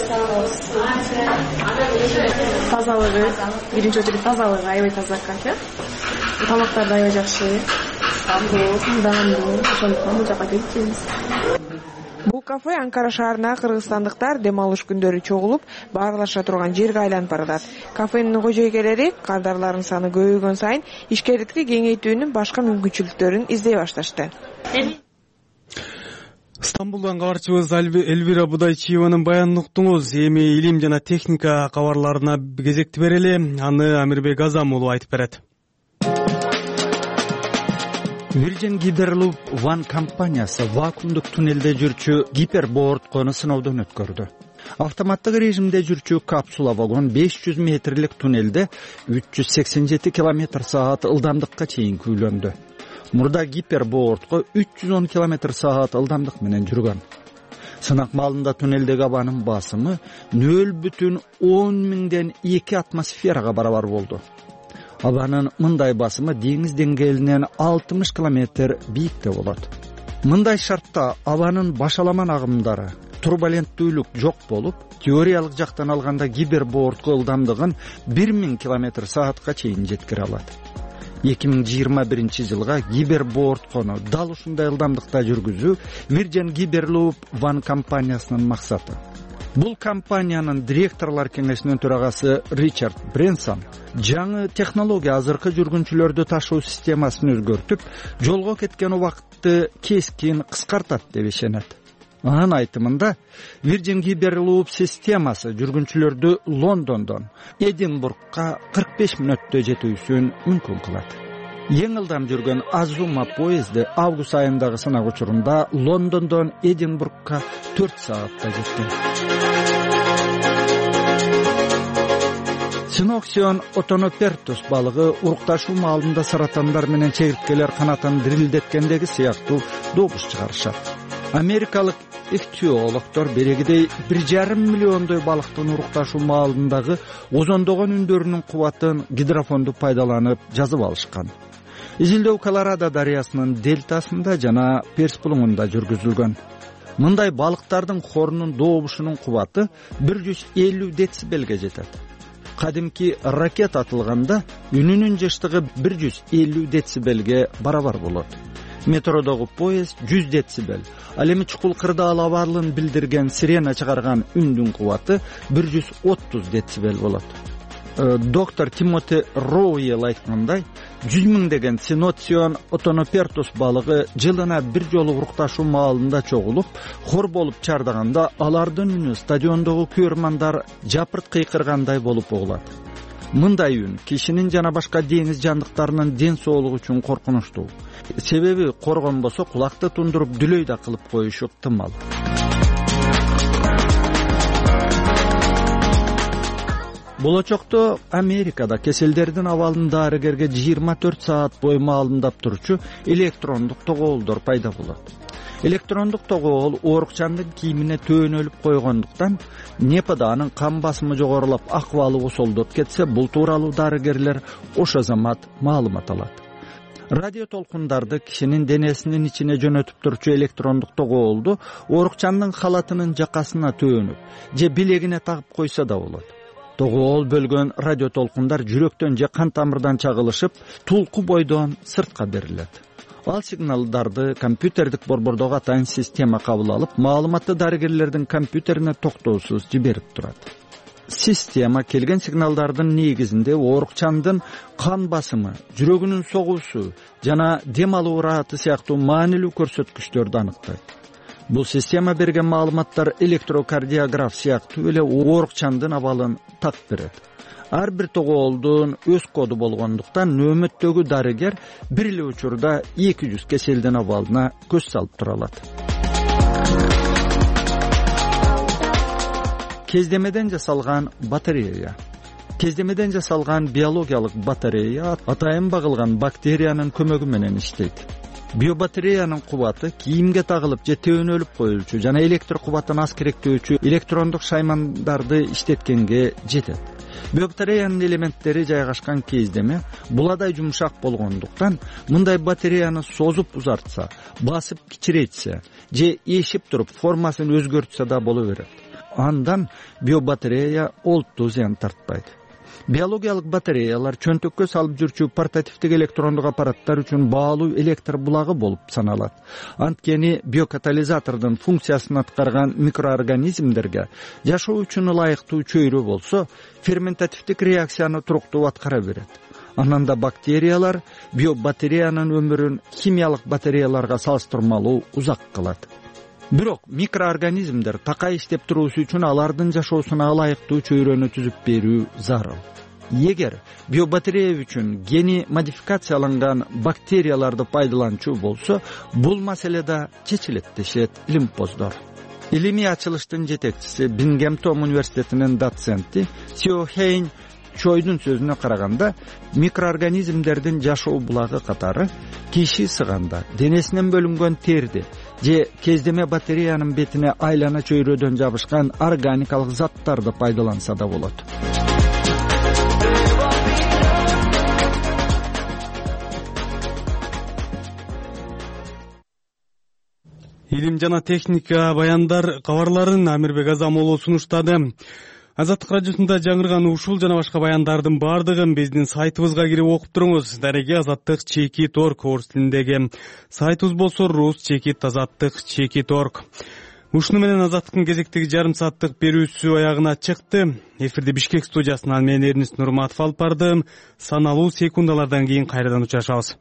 тазалыгы, биринчи очередь тазалыгы аябай таза кафе. Тамактар да аябай жакшы. Даамдуу, ошондуктан бул жака келип жейбиз. Бул кафе Анкара шаарына кыргызстандыктар дем алыш күндөрү чогулуп, баарлаша турган жерге айланып баратат. Кафенин кожойкелери кардарлардын саны көбөйгөн сайын ишкерликти кеңейтүүнүн башка мүмкүнчүлүктөрүн издей башташты. Стамбулдан кабарчыбыз Элвира Будайчиеванын баянын уктуңуз. Эми илим жана техника кабарларына кезекти берели. Аны Амирбек Азам уулу айтып берет. Virgin Hyperloop One компаниясы вакуумдук туннелде жүрчү гипербордкону сыноодон өткөрдү. Автоматтык режимде жүрчү капсула вагон беш жүз метрлик туннелде үч жүз сексен жети километр саат ылдамдыкка чейин күйлөндү. Мурда гипербордко үч жүз он километр саат ылдамдык менен жүргөн. Сынак маалында туннелдеги абанын басымы нөл бүтүн он миңден эки атмосферага барабар болду. Абанын мындай басымы деңиз деңгээлинен алтымыш километр бийикте болот. Мындай шартта абанын башаламан агымдары, турбуленттүүлүк жок болуп, теориялык жактан алганда гипербордко ылдамдыгын бир миң километр саатка чейин жеткире алат. эки миң жыйырма биринчи жылга кибербоорткону дал ушундай ылдамдыкта жүргүзүү Virgin Hyperloop One компаниясынын максаты. Бул компаниянын директорлор кеңешинин төрагасы Ричард Брэнсон жаңы технология азыркы жүргүнчүлөрдү ташуу системасын өзгөртүп, жолго кеткен убакытты кескин кыскартат деп ишенет. Анын айтымында Virgin Hyperloop системасы жүргүнчүлөрдү Лондондон Эдинбургка кырк беш мүнөттө жетүүсүн мүмкүн кылат. Эң ылдам жүргөн Азума поезди август айындагы сынак учурунда Лондондон Эдинбургка төрт саатта жеткен. Синоксион отонопертус балыгы урукташуу маалында саратандар менен чегирткелер канатын дирилдеткендеги сыяктуу добуш чыгарышат. Америкалык ихтиологдор берегидей бир жарым миллиондой балыктын урукташуу маалындагы озондогон үндөрүнүн кубатын гидрофонду пайдаланып жазып алышкан. Изилдөө Колорадо дарыясынын дельтасында жана Перс булуңунда жүргүзүлгөн. Мындай балыктардын хорунун добушунун кубаты бир жүз элүү децибелге жетет. Кадимки ракет атылганда үнүнүн жыштыгы бир жүз элүү децибелге барабар болот. Метродогу поезд жүз децибел, ал эми чукул кырдаал абалын билдирген сирена чыгарган үндүн кубаты бир жүз отуз децибел болот. Доктор Тимоти Роуэл айткандай, жүз миңдеген Синоксион отонопертус балыгы жылына бир жолу урукташуу маалында чогулуп, хор болуп чардаганда алардын үнү стадиондогу көрмандар жапырт кыйкыргандай болуп угулат. Мындай үн кишинин жана башка деңиз жандыктарынын ден соолугу үчүн коркунучтуу. Себеби коргонбосо кулакты тундуруп дүлөй да кылып коюшу ыктымал. Болочокто Америкада кеселдердин абалын дарыгерге жыйырма төрт саат бою маалымдап турчу электрондук тоголдор пайда болот. Электрондук тогоол оорукчандын кийимине төөнөлүп койгондуктан Непада анын кан басымы жогорулап акыбалы осолдоп кетсе, бул тууралуу дарыгерлер ошо замат маалымат алат. Радио толкундарды кишинин денесинин ичине жөнөтүп турчу электрондук тогоолду оорукчандын халатынын жакасына төөнүп же билегине тагып койсо да болот. Тогоол бөлгөн радио толкундар жүрөктөн же кан тамырдан чагылышып, тулку бойдон сыртка берилет. Ал сигналдарды компьютердик борбордогу атайын система кабыл алып, маалыматты дарыгерлердин компьютерине токтоосуз жиберип турат. Система келген сигналдардын негизинде оорукчандын кан басымы, жүрөгүнүн согуусу жана дем алуу ыраты сыяктуу маанилүү көрсөткүчтөрдү аныктайт. Бул система берген маалыматтар электрокардиограф сыяктуу эле оорукчандын абалын так берет. Ар бир тогоолдун өз коду болгондуктан нөөмөттөгү дарыгер бир эле учурда эки жүз кеселдин абалына көз салып тура алат. Кездемеден жасалган батарея. Кездемеден жасалган биологиялык батарея атайын багылган бактериянын көмөгү менен иштейт. Биобатареянын кубаты кийимге тагылып же төөнөлүп коюлчу жана электр кубатын аз керектөөчү электрондук шаймандарды иштеткенге жетет. Биобатареянын элементтери жайгашкан кездеме буладай жумшак болгондуктан мындай батареяны созуп узартса, басып кичирейтсе же эшип туруп формасын өзгөртсө да боло берет. Андан биобатарея олуттуу зыян тартпайт. Биологиялык батареялар чөнтөккө салып жүрчү портативдик электрондук аппараттар үчүн баалуу электр булагы болуп саналат. Анткени биокатализатордун функциясын аткарган микроорганизмдерге жашоо үчүн ылайыктуу чөйрө болсо, ферментативдик реакцияны туруктуу аткара берет. Анан да бактериялар биобатареянын өмүрүн химиялык батареяларга салыштырмалуу узак кылат. Бирок микроорганизмдер такай иштеп туруусу үчүн алардын жашоосуна ылайыктуу чөйрөнү түзүп берүү зарыл. Эгер биобатарея үчүн гени модификацияланган бактерияларды пайдаланчу болсо, бул маселе да чечилет дешет илимпоздор. Илимий ачылыштын жетекчиси Бингемтон университетинин доценти Сио Хейн Чойдун сөзүнө караганда, микроорганизмдердин жашоо булагы катары киши сыганда, денесинен бөлүнгөн терди же кездеме батареянын бетине айлана чөйрөдөн жабышкан органикалык заттарды пайдаланса да болот. Илим жана техника баяндар кабарларын Амирбек Азамолу сунуштады. Азаттык радиосунда жаңырган ушул жана башка баяндардын баардыгын биздин сайтыбызга кирип окуп туруңуз. Дареги азаттык чекит орг орус тилиндеги сайтыбыз болсо рус чекит азаттык чекит орг. Ушуну менен азаттыктын кезектеги жарым сааттык берүүсү аягына чыкты. Эфирди Бишкек студиясынан мен Эрнис Нурматов алып бардым. Саналуу секундалардан кийин кайрадан учурашабыз.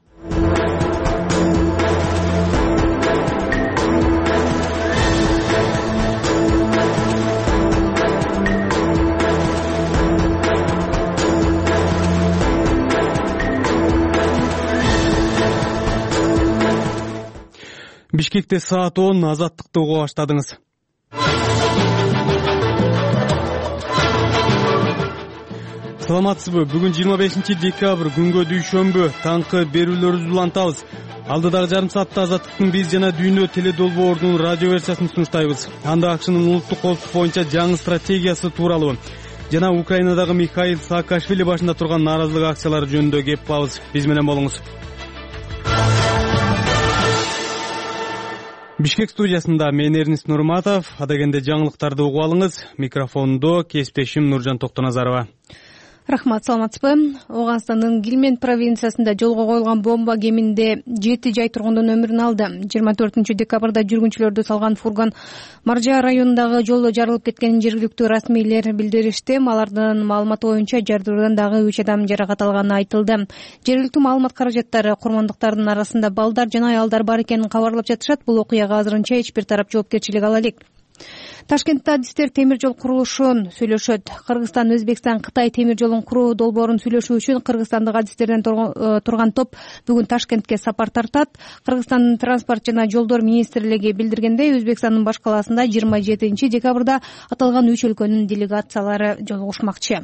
Бишкекте саат он, азаттыкты уга баштадыңыз. Саламатсызбы? Бүгүн жыйырма бешинчи декабрь күнгө дүйшөмбү таңкы берүүлөрүбүздү улантабыз. Алдыдагы жарым саатта азаттыктын биз жана дүйнө теледолбоорунун радио версиясын сунуштайбыз. Анда АКШнын улуттук коопсуздук боюнча жаңы стратегиясы тууралуу жана Украинадагы Михаил Саакашвили башында турган нааразылык акциялары жөнүндө кеп кылабыз. Биз менен болуңуз. Бишкек студиясында мен Эрнис Нурматов, адегенде жаңылыктарды угуп алыңыз. Микрофондо кесиптешим Нуржан Токтоназарова. Рахмат, саламатсызбы? Оганстандын Гилмен провинциясында жолго коюлган бомба кеминде жети жай тургундун өмүрүн алды. жыйырма төртүнчү декабрда жүргүнчүлөрдү салган фургон Маржа районундагы жолдо жарылып кеткенин жергиликтүү расмийлер билдиришти. Алардын маалыматы боюнча жардыруудан дагы үч адам жаракат алганы айтылды. Жергиликтүү маалымат каражаттары курмандыктардын арасында балдар жана аялдар бар экенин кабарлап жатышат. Бул окуяга азырынча эч бир тарап жоопкерчилик ала элек. Ташкентте адистер темир жол курулушун сүйлөшөт. Кыргызстан, Өзбекстан, Кытай темир жолун куруу долбоорун сүйлөшүү үчүн кыргызстандык адистерден турган топ бүгүн Ташкентке сапар тартат. Кыргызстандын транспорт жана жолдор министрлиги билдиргендей, Өзбекстандын баш калаасында жыйырма жетинчи декабрда аталган үч өлкөнүн делегациялары жолугушмакчы.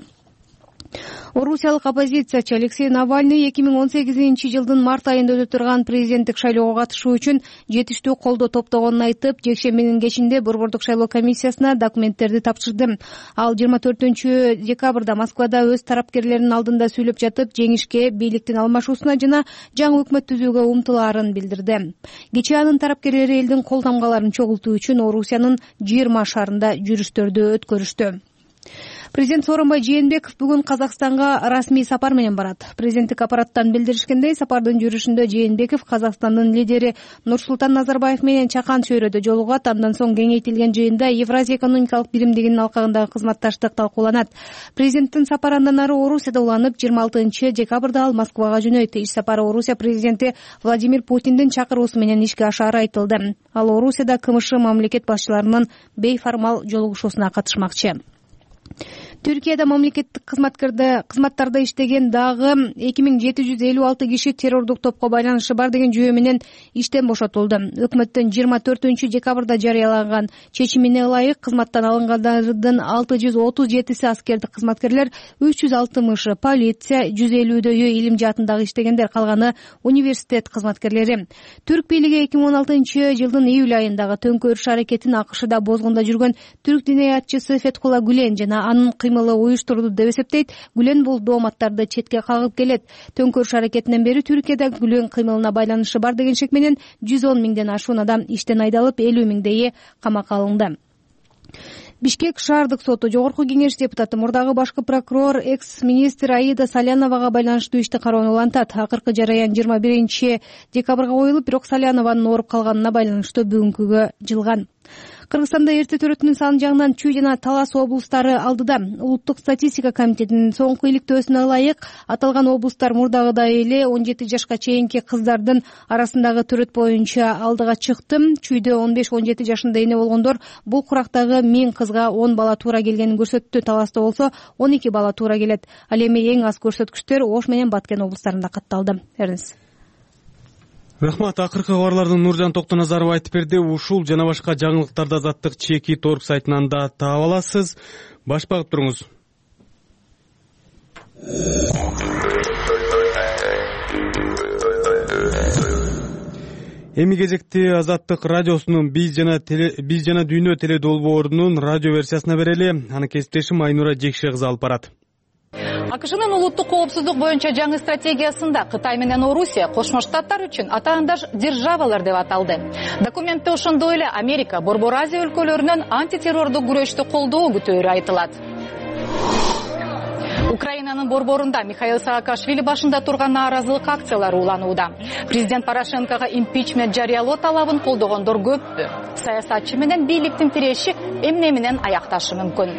Орусиялык оппозициячы Алексей Навальный эки миң он сегизинчи жылдын март айында өтө турган президенттик шайлоого катышуу үчүн жетиштүү колдоо топтогонун айтып, жекшембинин кечинде Борбордук шайлоо комиссиясына документтерди тапшырды. Ал жыйырма төртүнчү декабрда Москвада өз тарапкерлеринин алдында сүйлөп жатып, жеңишке, бийликтин алмашуусуна жана жаңы өкмөт түзүүгө умтулаарын билдирди. Кечээ анын тарапкерлери элдин кол тамгаларын чогултуу үчүн Орусиянын жыйырма шаарында жүрүштөрдү өткөрүштү. Президент Сооронбай Жээнбеков бүгүн Казакстанга расмий сапар менен барат. Президенттик аппараттан билдиришкендей, сапардын жүрүшүндө Жээнбеков Казакстандын лидери Нурсултан Назарбаев менен чакан чөйрөдө жолугат. Андан соң кеңейтилген жыйында Евразия экономикалык биримдигинин алкагындагы кызматташтык талкууланат. Президенттин сапары андан ары Орусияда уланып, жыйырма алтынчы декабрда ал Москвага жөнөйт. Иш сапары Орусия президенти Владимир Путиндин чакыруусу менен ишке ашаары айтылды. Ал Орусияда КМШ мамлекет башчыларынын бейформал жолугушуусуна катышмакчы. Түркияда мамлекеттик кызматкерде кызматтарда иштеген дагы эки миң жети жүз элүү алты киши террордук топко байланышы бар деген жүйө менен иштен бошотулду. Өкмөттүн жыйырма төртүнчү декабрда жарыялаган чечимине ылайык кызматтан алынгандардын алты жүз отуз жетиси аскердик кызматкерлер, үч жүз алтымышы полиция, жүз элүүдөйү илим жаатындагы иштегендер, калганы университет кызматкерлери. Түрк бийлиги эки миң он алтынчы жылдын июль айындагы төңкөрүш аракетин АКШда бозгунда жүргөн түрк диниятчысы Феткула Гүлен жана анын кыймылы уюштурду деп эсептейт. Гүлен бул дооматтарды четке кагып келет. Төңкөрүш аракетинен бери Түркияда Гүлен кыймылына байланышы бар деген шек менен жүз он миңден ашуун адам иштен айдалып, элүү миңдейи камакка алынды. Бишкек шаардык соту жогорку кеңеш депутаты, мурдагы башкы прокурор, экс-министр Аида Саляновага байланыштуу ишти кароону улантат. Акыркы жараян жыйырма биринчи декабрга коюлуп, бирок Салянованын ооруп калганына байланыштуу бүгүнкүгө жылган. Кыргызстанда эрте төрөтүнүн саны жагынан Чүй жана Талас облустары алдыда. Улуттук статистика комитетинин соңку иликтөөсүнө ылайык, аталган облустар мурдагыдай эле он жети жашка чейинки кыздардын арасындагы төрөт боюнча алдыга чыкты. Чүйдө он беш он жети жашында эне болгондор бул курактагы миң кызга он бала туура келгенин көрсөттү. Таласта болсо он эки бала туура келет. Ал эми эң аз көрсөткүчтөр Ош менен Баткен облустарында катталды. Эрнис. Рахмат, акыркы кабарларды Нуржан Токтоназаров айтып берди. Ушул жана башка жаңылыктарды азаттык чекит орг сайтынан да таап аласыз. Баш багып туруңуз. Эми кезекти Азаттык радиосунун биз жана биз жана дүйнө теледолбоорунун радио версиясына берели. Аны кесиптешим Айнура Жекше кызы алып барат. АКШнын улуттук коопсуздук боюнча жаңы стратегиясында Кытай менен Орусия Кошмо Штаттар үчүн атаандаш державалар деп аталды. Документте ошондой эле Америка, Борбор Азия өлкөлөрүнөн антитеррордук күрөштү колдоо күтөөрү айтылат. Украинанын борборунда Михаил Саакашвили башында турган нааразылык акциялары уланууда. Президент Порошенкого импичмент жарыялоо талабын колдогондор көппү. Саясатчы менен бийликтин тиреши эмне менен аякташы мүмкүн.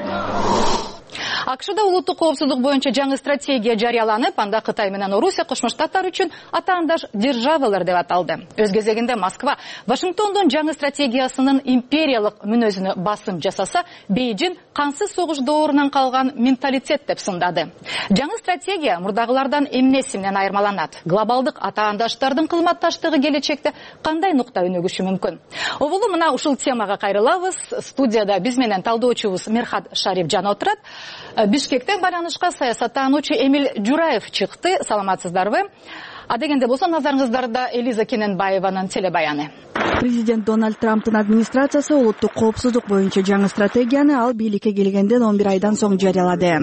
АКШда улуттук коопсуздук боюнча жаңы стратегия жарыяланып, анда Кытай менен Орусия Кошмо Штаттар үчүн атаандаш державалар деп аталды. Өз кезегинде Москва Вашингтондун жаңы стратегиясынын империялык мүнөзүнө басым жасаса, Бейжин кансыз согуш доорунан калган менталитет деп сындады. Жаңы стратегия мурдагылардан эмнеси менен айырмаланат? Глобалдык атаандаштардын кызматташтыгы келечекте кандай нукта өнүгүшү мүмкүн? Обулу мына ушул темага кайрылабыз. Студияда биз менен талдоочубуз Мерхат Шарипжан отурат. Бишкектен байланышка саясаттануучу Эмиль Жураев чыкты. Саламатсыздарбы? А дегенде болсо назарыңыздарда Элиза Кененбаеванын телебаяны. Президент Дональд Трамптын администрациясы улуттук коопсуздук боюнча жаңы стратегияны ал бийликке келгенден он бир айдан соң жарыялады.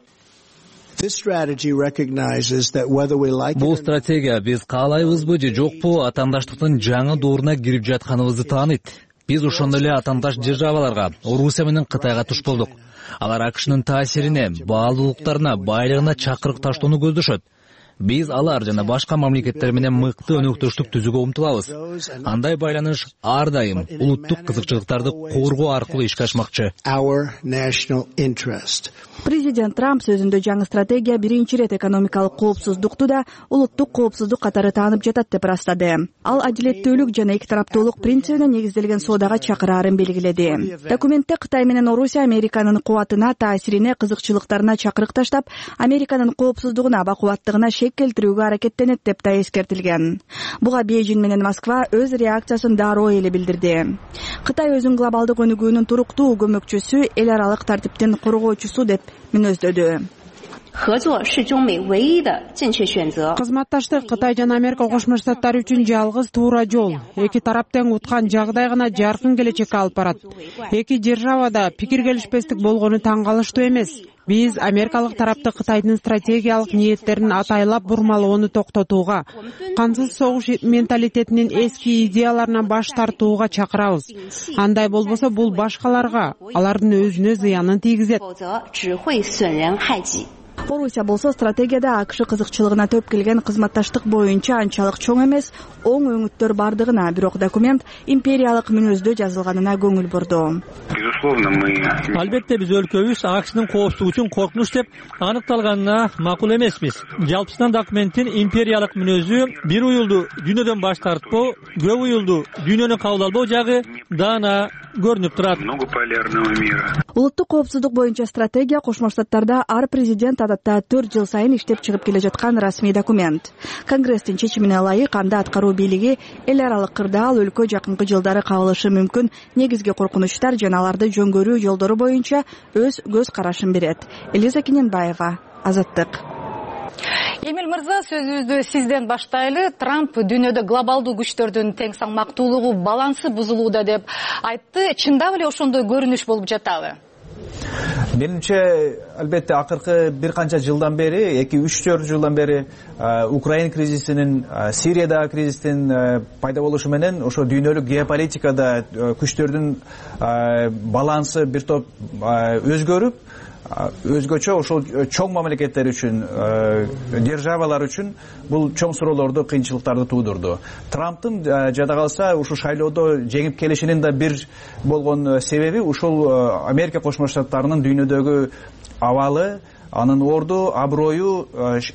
Бул стратегия биз каалайбызбы же жокпу атаандаштыктын жаңы дооруна кирип жатканыбызды таанойт. Биз ошондой эле атаандаш державаларга, Орусия менен Кытайга туш болдук. Алар АКШнын таасирине, баалуулуктарына, байлыгына чакырык таштоону көздөшөт. Биз алар жана башка мамлекеттер менен мыкты өнөктөштүк түзүүгө умтулабыз. Андай байланыш ар дайым улуттук кызыкчылыктарды коргоо аркылуу ишке ашмакчы. Президент Трамп сөзүндө жаңы стратегия биринчи ирет экономикалык коопсуздукту да улуттук коопсуздук катары таанып жатат деп ырастады. Ал адилеттүүлүк жана эки тараптуулук принцибине негизделген соодага чакыраарын белгиледи. Документте Кытай менен Орусия Американын кубатына, таасирине, кызыкчылыктарына чакырык таштап, Американын коопсуздугуна, бакубаттыгына шек келтирүүгө аракеттенет деп да эскертилген. Буга Бейжин менен Москва өз реакциясын дароо эле билдирди. Кытай өзүн глобалдык өнүгүүнүн туруктуу көмөкчүсү, эл аралык тартиптин коргоочусу деп мүнөздөдү. Кызматташтык Кытай жана Америка Кошмо Штаттары үчүн жалгыз туура жол. Эки тарап тең уткан жагдай гана жаркын келечекке алып барат. Эки державада пикир келишпестик болгону таң калыштуу эмес. Биз америкалык тарапты Кытайдын стратегиялык ниеттерин атайлап бурмалоону токтотууга, кансыз согуш менталитетинин эски идеяларынан баш тартууга чакырабыз. Андай болбосо бул башкаларга, алардын өзүнө зыянын тийгизет. Орусия болсо стратегияда АКШ кызыкчылыгына төп келген кызматташтык боюнча анчалык чоң эмес, оң өңүттөр бардыгына, бирок документ империялык мүнөздө жазылганына көңүл бурду. Албетте биз өлкөбүз АКШнын коопсуздугу үчүн коркунуч деп аныкталганына макул эмеспиз. Жалпысынан документтин империялык мүнөзү бир уюлду дүйнөдөн баш тартпоо, көп уюлду дүйнөнү кабыл албоо жагы даана көрүнүп турат. Улуттук коопсуздук боюнча стратегия Кошмо Штаттарда ар президент адатта төрт жыл сайын иштеп чыгып келе жаткан расмий документ. Конгресстин чечимине ылайык анда аткаруу бийлиги эл аралык кырдаал өлкө жакынкы жылдары кабылышы мүмкүн негизги коркунучтар жана аларды жөнгөрүү жолдору боюнча өз көз карашын берет. Элиза Кененбаева, Азаттык. Эмиль мырза, сөзүбүздү сизден баштайлы. Трамп дүйнөдө глобалдуу күчтөрдүн тең салмактуулугу, балансы бузулууда деп айтты. Чындап эле ошондой көрүнүш болуп жатабы? Менимче, албетте акыркы бир канча жылдан бери, эки үч төрт жылдан бери Украин кризисинин, Сириядагы кризистин пайда болушу менен ошо дүйнөлүк геополитикада күчтөрдүн балансы бир топ өзгөрүп, өзгөчө ошол чоң мамлекеттер үчүн, державалар үчүн бул чоң суроолорду, кыйынчылыктарды туудурду. Трамптын жада калса ушул шайлоодо жеңип келишинин да бир болгон себеби ушул Америка Кошмо Штаттарынын дүйнөдөгү абалы, анын орду, аброю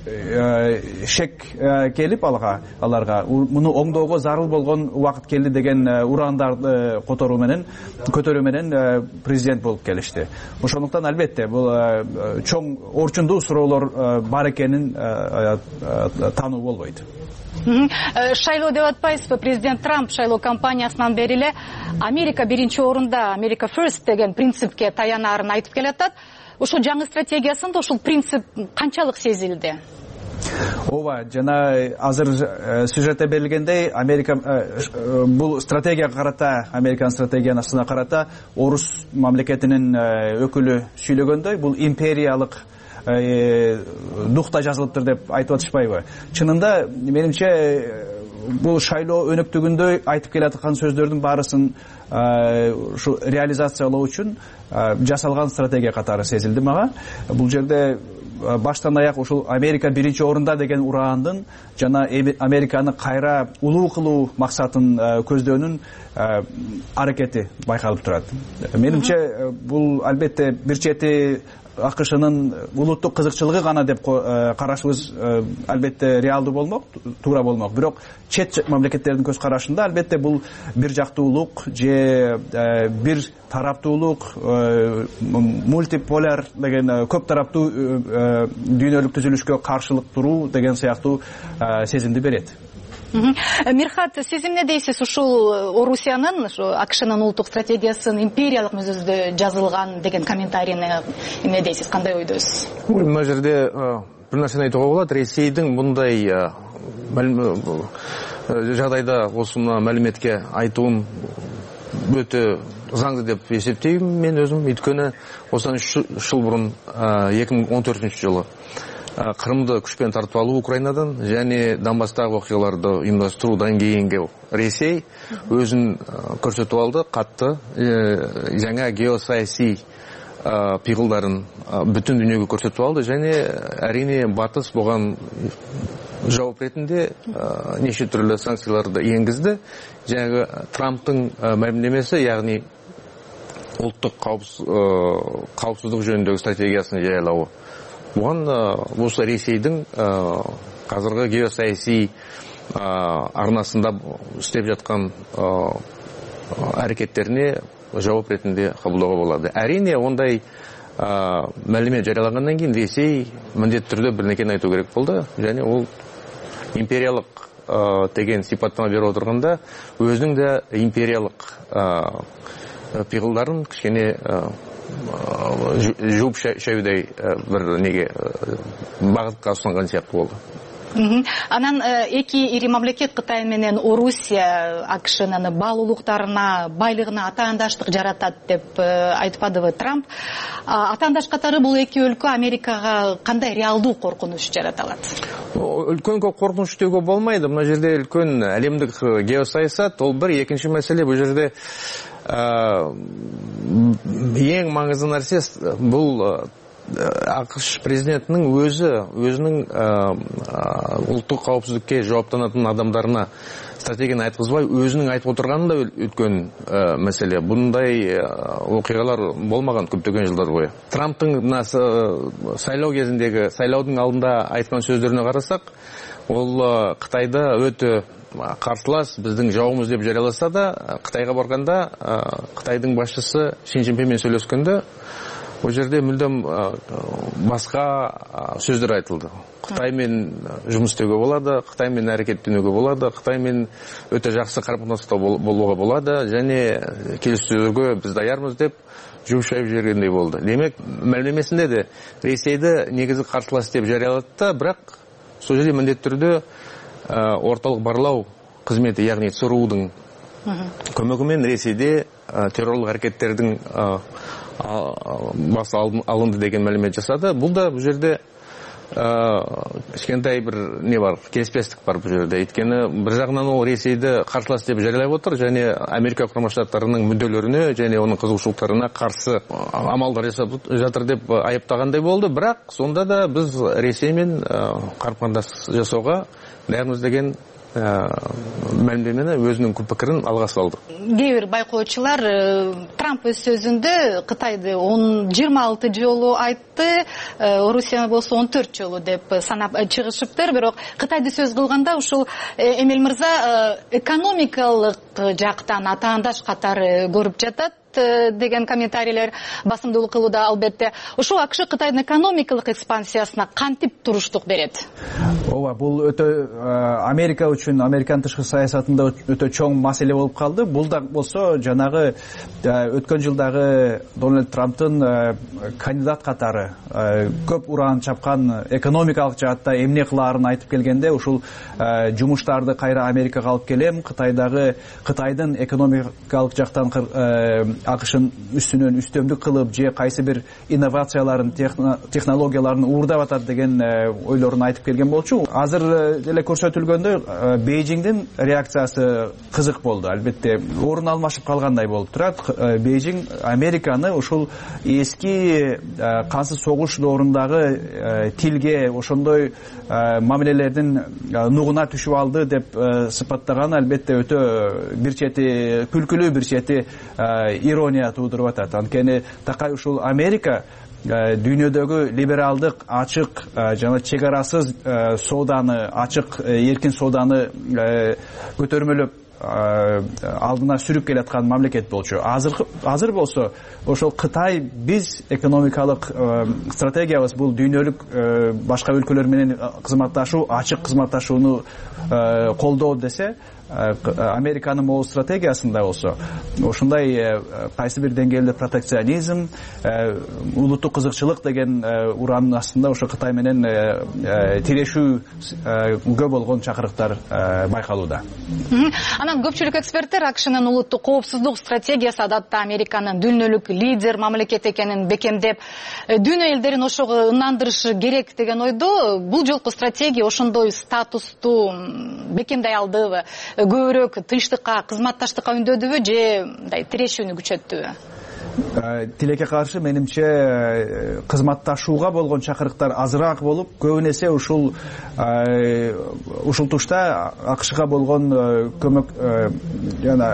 шек келип алга, аларга муну оңдоого зарыл болгон убакыт келди деген урандарды которуу менен, көтөрүү менен президент болуп келишти. Ошондуктан албетте бул чоң орчундуу суроолор бар экенин таануу болбойт. Шайлоо деп атпайсызбы? Президент Трамп шайлоо кампаниясынан бери эле Америка биринчи орунда, Америка First деген принципке таянарын айтып келатат. Ошол жаңы стратегиясында ошол принцип канчалык сезилди? Ооба, жана азыр сюжетте берилгендей, Америка бул стратегияга карата, Американын стратегиясына карата орус мамлекетинин өкүлү сүйлөгөндөй, бул империялык духта жазылыптыр деп айтып атышпайбы? Чынында менимче бул шайлоо өнөктүгүндө айтып келаткан сөздөрдүн баарысын ушу реализациялоо үчүн жасалган стратегия катары сезилди мага. Бул жерде баштан аяк ушул Америка биринчи орунда деген ураандын жана Американы кайра улуу кылуу максатын көздөөнүн аракети байкалып турат. Менимче бул албетте бир чети АКШнын улуттук кызыкчылыгы гана деп карашыбыз албетте реалдуу болмок, туура болмок. Бирок чет мамлекеттердин көз карашында албетте бул бир жактуулук же бир тараптуулук, мультиполяр деген көп тараптуу дүйнөлүк түзүлүшкө каршылык туруу деген сыяктуу сезимди берет. Мирхат, сиз эмне дейсиз? Ушул Орусиянын, АКШнын улуттук стратегиясын империялык мүнөздө жазылган деген комментарийни эмне дейсиз? Кандай ойдосуз? Мына жерде бир нерсени айтууга болот. Ресейдин мындай жагдайда осуна маалиметке айтуун өтө заңды деп эсептейм мен өзүм. Өйткөнү осудан үч жыл мурун эки миң он төртүнчү жылы Кырымды күчпен тартып алуу Украинадан және Донбасстагы окуяларды уюмдаштыруудан кийинги Ресей өзүн көрсөтүп алды, катты жаңа геосаясий пигылдарын бүтүн дүйнөгө көрсөтүп алды және әрине батыс буган жооп ретинде неше түрлүү санкцияларды энгизди. Жаңы Трамптын маалимдемеси, ягни улуттук каупсуздук жөнүндөгү стратегиясын жарыялоо. Буган осы Ресейдің қазіргі геосаяси арнасында істеп жатқан әрекеттеріне жауап ретінде қабылдауға болады. Әрине, ондай мәлімет жарияланғаннан кейін Ресей міндетті түрде бір нәрсені айту керек болды, және ол империялық деген сипаттама беріп отырғанда өзінің де империялық пиғылдарын кішкене жуып шәудай бір неге бағытқа ұсынған сияқты болды. Анан эки ири мамлекет Кытай менен Орусия АКШнын баалуулуктарына, байлыгына атаандаштык жаратат деп айтпадыбы Трамп? Атаандаш катары бул эки өлкө Америкага кандай реалдуу коркунуч жарата алат? Үлкөн коркунуч деуге болмайды. Мына жерде үлкөн әлемдик геосаясат, ол бір, экинчи маселе бул жерде ең маңызды нәрсе бұл АКШ президентінің өзі өзінің ұлттық қауіпсіздікке жауаптанатын адамдарына стратегияны айтқызбай өзінің айтып отырғаны да өткен мәселе. Бұндай оқиғалар болмаған көптеген жылдар бойы. Трамптың сайлау кезіндегі сайлаудың алдында айтқан сөздеріне қарасақ, ол Қытайда өте қарсылас, біздің жауымыз деп жарияласа да, Қытайға барғанда Қытайдың басшысы Ши Цзиньпинмен сөйлескенде ол жерде мүлдем басқа сөздер айтылды. Қытаймен жұмыс істеуге болады, Қытаймен әрекеттенуге болады, Қытаймен өте жақсы қарым-қатынаста болуға болады, және келіссөздерге біз даярмыз деп жуып шайып жібергендей болды. Демек, мәлімдемесінде де Ресейді негізі қарсылас деп жариялады да, бірақ сол жерде міндетті түрде орталық барлау қызметі, яғни ЦРУ-дың көмегімен Ресейде террорлық әрекеттердің басы алынды деген мәлімет жасады. Бұл да бұл жерде кішкентай бір не бар, келіспестік бар бұл жерде. Өйткені бір жағынан ол Ресейді қарсылас деп жариялап отыр, және Америка Құрама Штаттарының мүдделеріне және оның қызығушылықтарына қарсы амалдар жасап жатыр деп айыптағандай болды. Бірақ сонда да біз Ресеймен қарым-қатынас жасауға дайынбыз деген мәлімдемені өзінің пікірін алға салды. Кейбір байқаушылар Трамп өз сөзінде Қытайды жыйырма алты жолу айтты, Орусияны болса он төрт жолу деп санап чыгышыптыр. Бирок Кытайды сөз кылганда ушул Эмил мырза экономикалык жактан атаандаш катары көрүп жатат деген комментарийлер басымдуулук кылууда. Албетте ушул АКШ Кытайдын экономикалык экспансиясына кантип туруштук берет? Ооба, бул өтө Америка үчүн, Американын тышкы саясатында өтө чоң маселе болуп калды. Бул да болсо жанагы өткөн жылдагы Дональд Трамптын кандидат катары көп уран чапкан экономикалык жаатта эмне кылаарын айтып келгенде, ушул жумуштарды кайра Америкага алып келем, Кытайдагы Кытайдын экономикалык жактан акшын үстүнөн үстөмдүк кылып же кайсы бир инновацияларын технологияларын уурдап атат деген ойлорун айтып келген болчу. Азыр деле көрсөтүлгөндөй Бейжиңдин реакциясы кызык болду. Албетте орун алмашып калгандай болуп турат. Бейжиң Американы ушул эски кансыз согуш доорундагы тилге ошондой мамилелердин нугуна түшүп алды деп сыпаттаган албетте өтө бир чети күлкүлүү, бир чети ирония туудуруп атат. Анткени такай ушул Америка дүйнөдөгү либералдык, ачык жана чек арасыз сооданы, ачык эркин сооданы көтөрмөлөп алдына сүрүп келаткан мамлекет болчу. Азыр азыр болсо ошол Кытай биз экономикалык стратегиябыз бул дүйнөлүк башка өлкөлөр менен кызматташуу, ачык кызматташууну колдоо десе, Американын могул стратегиясында болсо ошондой кайсы бир деңгээлде протекционизм, улуттук кызыкчылык деген ураанын астында ошо Кытай менен тирешүүгө болгон чакырыктар байкалууда. Анан көпчүлүк эксперттер акшнын улуттук коопсуздук стратегиясы адатта Американын дүйнөлүк лидер мамлекет экенин бекемдеп, дүйнө элдерин ошого ынандырышы керек деген ойдо. Бул жолку стратегия ошондой статусту бекемдей алдыбы? Көбүрөөк тынчтыкка, кызматташтыкка үндөдүбү же мындай тирешүүнү күчөттүбү? Тилекке каршы менимче кызматташууга болгон чакырыктар азыраак болуп, көбүнесе ушул ушул тушта акшга болгон көмөк жана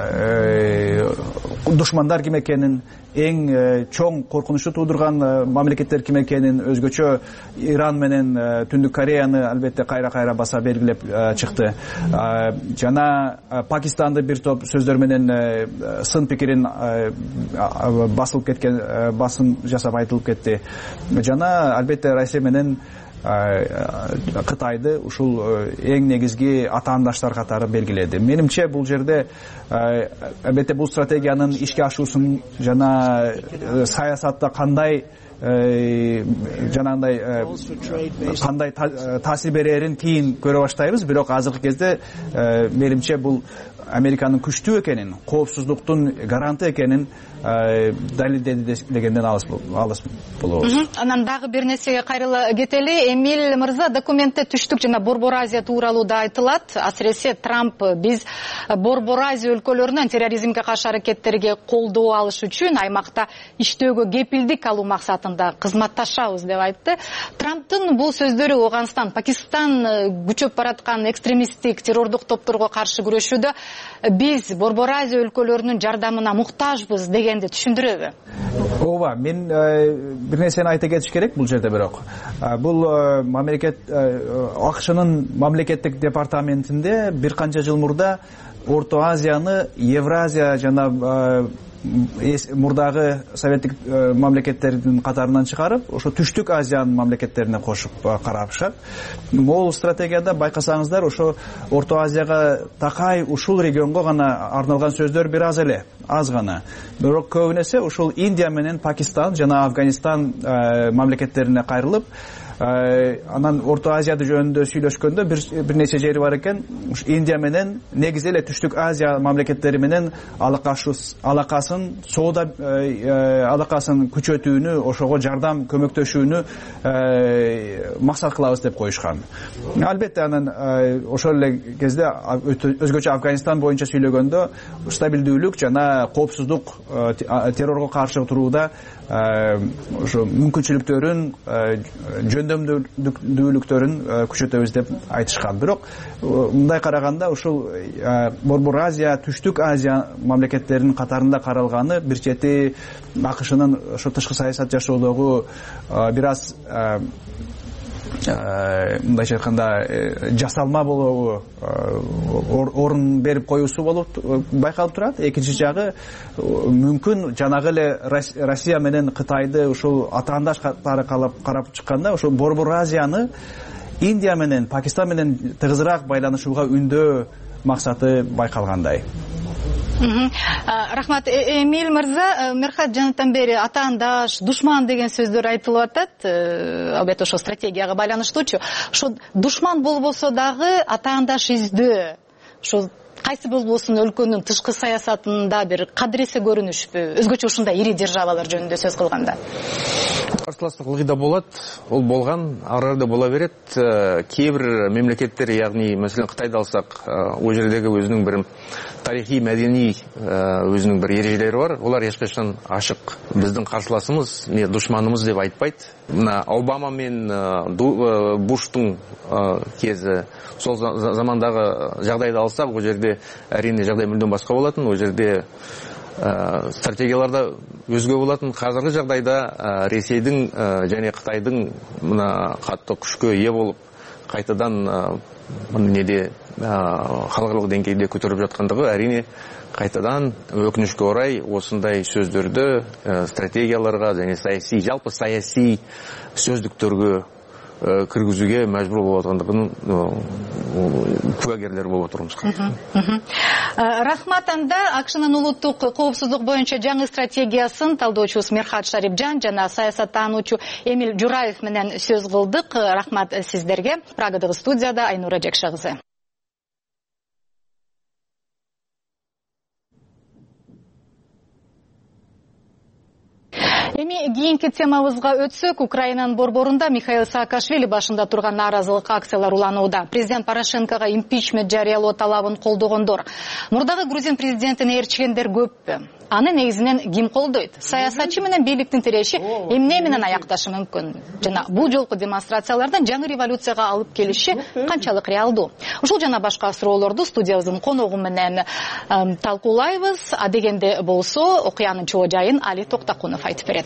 душмандар ким экенин, эң чоң коркунучу туудурган мамлекеттер ким экенин, өзгөчө Иран менен Түндүк Кореяны албетте кайра-кайра баса белгилеп чыкты. Жана Пакистанды бир топ сөздөр менен сын пикирин басылып кеткен, басым жасап айтылып кетти. Жана албетте Россия менен Кытайды ушул эң негизги атаандаштар катары белгиледи. Менимче бул жерде албетте бул стратегиянын ишке ашуусун жана саясатта кандай жанагындай кандай таасир берерин кийин көрө баштайбыз. Бирок азыркы кезде менимче бул Американын күчтүү экенин, коопсуздуктун гаранты экенин далилдеди дегенден алыс болобуз. Анан дагы бир нерсеге кайрыла кетели. Эмиль мырза, документте Түштүк жана Борбор Азия тууралуу да айтылат. Асыресе Трамп биз Борбор Азия өлкөлөрүнөн терроризмге каршы аракеттерге колдоо алыш үчүн аймакта иштөөгө кепилдик алуу максатында кызматташабыз деп айтты. Трамптын бул сөздөрү Афганистан, Пакистан күчөп бараткан экстремисттик террордук топторго каршы күрөшүүдө биз Борбор Азия өлкөлөрүнүн жардамына муктажбыз дегенди түшүндүрөбү? Ооба, мен бир нерсени айта кетиш керек бул жерде. Бирок бул мамлекет акшнын мамлекеттик департаментинде бир канча жыл мурда Орто Азияны Евразия жана мурдагы советтик мамлекеттердин катарынан чыгарып, ошо Түштүк Азиянын мамлекеттерине кошуп карашат. Могул стратегияда байкасаңыздар, ошо Орто Азияга такай ушул регионго гана арналган сөздөр бир аз эле, аз гана. Бирок көбүнесе ушул Индия менен Пакистан жана Афганистан мамлекеттерине кайрылып, анан Орто Азияды жөнүндө сүйлөшкөндө бир нече жери бар экен. Индия менен негизи эле Түштүк Азия мамлекеттери менен алакасын, соода алакасын күчөтүүнү, ошого жардам көмөктөшүүнү максат кылабыз деп коюшкан. Албетте анан ошол эле кезде өзгөчө Афганистан боюнча сүйлөгөндө стабилдүүлүк жана коопсуздук, террорго каршы турууда ошо мүмкүнчүлүктөрүн, жөндөмдүүлүктөрүн күчөтөбүз деп айтышкан. Бирок мындай караганда ушул Борбор Азия, Түштүк Азия мамлекеттеринин катарында каралганы бир чети акшнын ошо тышкы саясат жашоодогу бир аз мындайча айтканда жасалма болобу, орун берип коюусу болуп байкалып турат. Экинчи жагы мүмкүн жанагы эле Россия менен Кытайды ушул атаандаш катары карап чыкканда ошо Борбор Азияны Индия менен Пакистан менен тыгызыраак байланышууга үндөө максаты байкалгандай. Рахмат. Эмиль мырза, Мерхат жанатан бери атаандаш, душман деген сөздөр айтылып атат. Албетте ошо стратегияга байланыштуучу. Ошо душман болбосо дагы атаандаш издөө. Ошо кайсы болбосун өлкөнүн тышкы саясатында бир кадыресе көрүнүшпү, өзгөчө ушундай ири державалар жөнүндө сөз кылганда? Карсылаштык ылгый да болот, ол болгон, ары да бола берет. Кээ бир мемлекеттер, ягни маселен Кытайды алсак, ол жердеги өзүнүн бир тарихий, мәдени өзүнүн бир эрежелери бар. Олар эч качан ашык биздин каршыласыбыз, не душманыбыз деп айтпайт. Мына Обама мен Буштун кези, сол замандагы жагдайды алсак, ол жерде әрине жагдай мүлдөн башка болотун. Ол жерде стратегияларда өзгө болатын. Қазіргі жағдайда Ресейдің және Қытайдың мына қатты күшкө ие болып, қайтадан неде халықаралық деңгейде көтеріп жатқандығы әрине қайтадан өкінішке орай осындай сөздерді стратегияларға және саяси, жалпы саяси сөздіктерге кіргізуге мәжбүр болып отырғандығын куәгерлер болып отырмыз. Рахмат. Анда АКШнын улуттук коопсуздук боюнча жаңы стратегиясын талдоочубуз Мирхат Шарипжан жана саясаттануучу Эмиль Жураев менен сөз кылдык. Рахмат сиздерге. Прагадагы студияда Айнура Жекша кызы. Эми кийинки темабызга өтсөк, Украинанын борборунда Михаил Саакашвили башында турган нааразылык акциялар уланууда. Президент Порошенкого импичмент жарыялоо талабын колдогондор. Мурдагы Грузин президентин ээрчигендер көппү? Аны негизинен ким колдойт? Саясатчы менен бийликтин тиреши эмне менен аякташы мүмкүн? Жана бул жолку демонстрациялардан жаңы революцияга алып келиши канчалык реалдуу? Ушул жана башка суроолорду студиябыздын коногу менен талкуулайбыз. А дегенде болсо, окуянын чоо жайын Али Токтакунов айтып берет.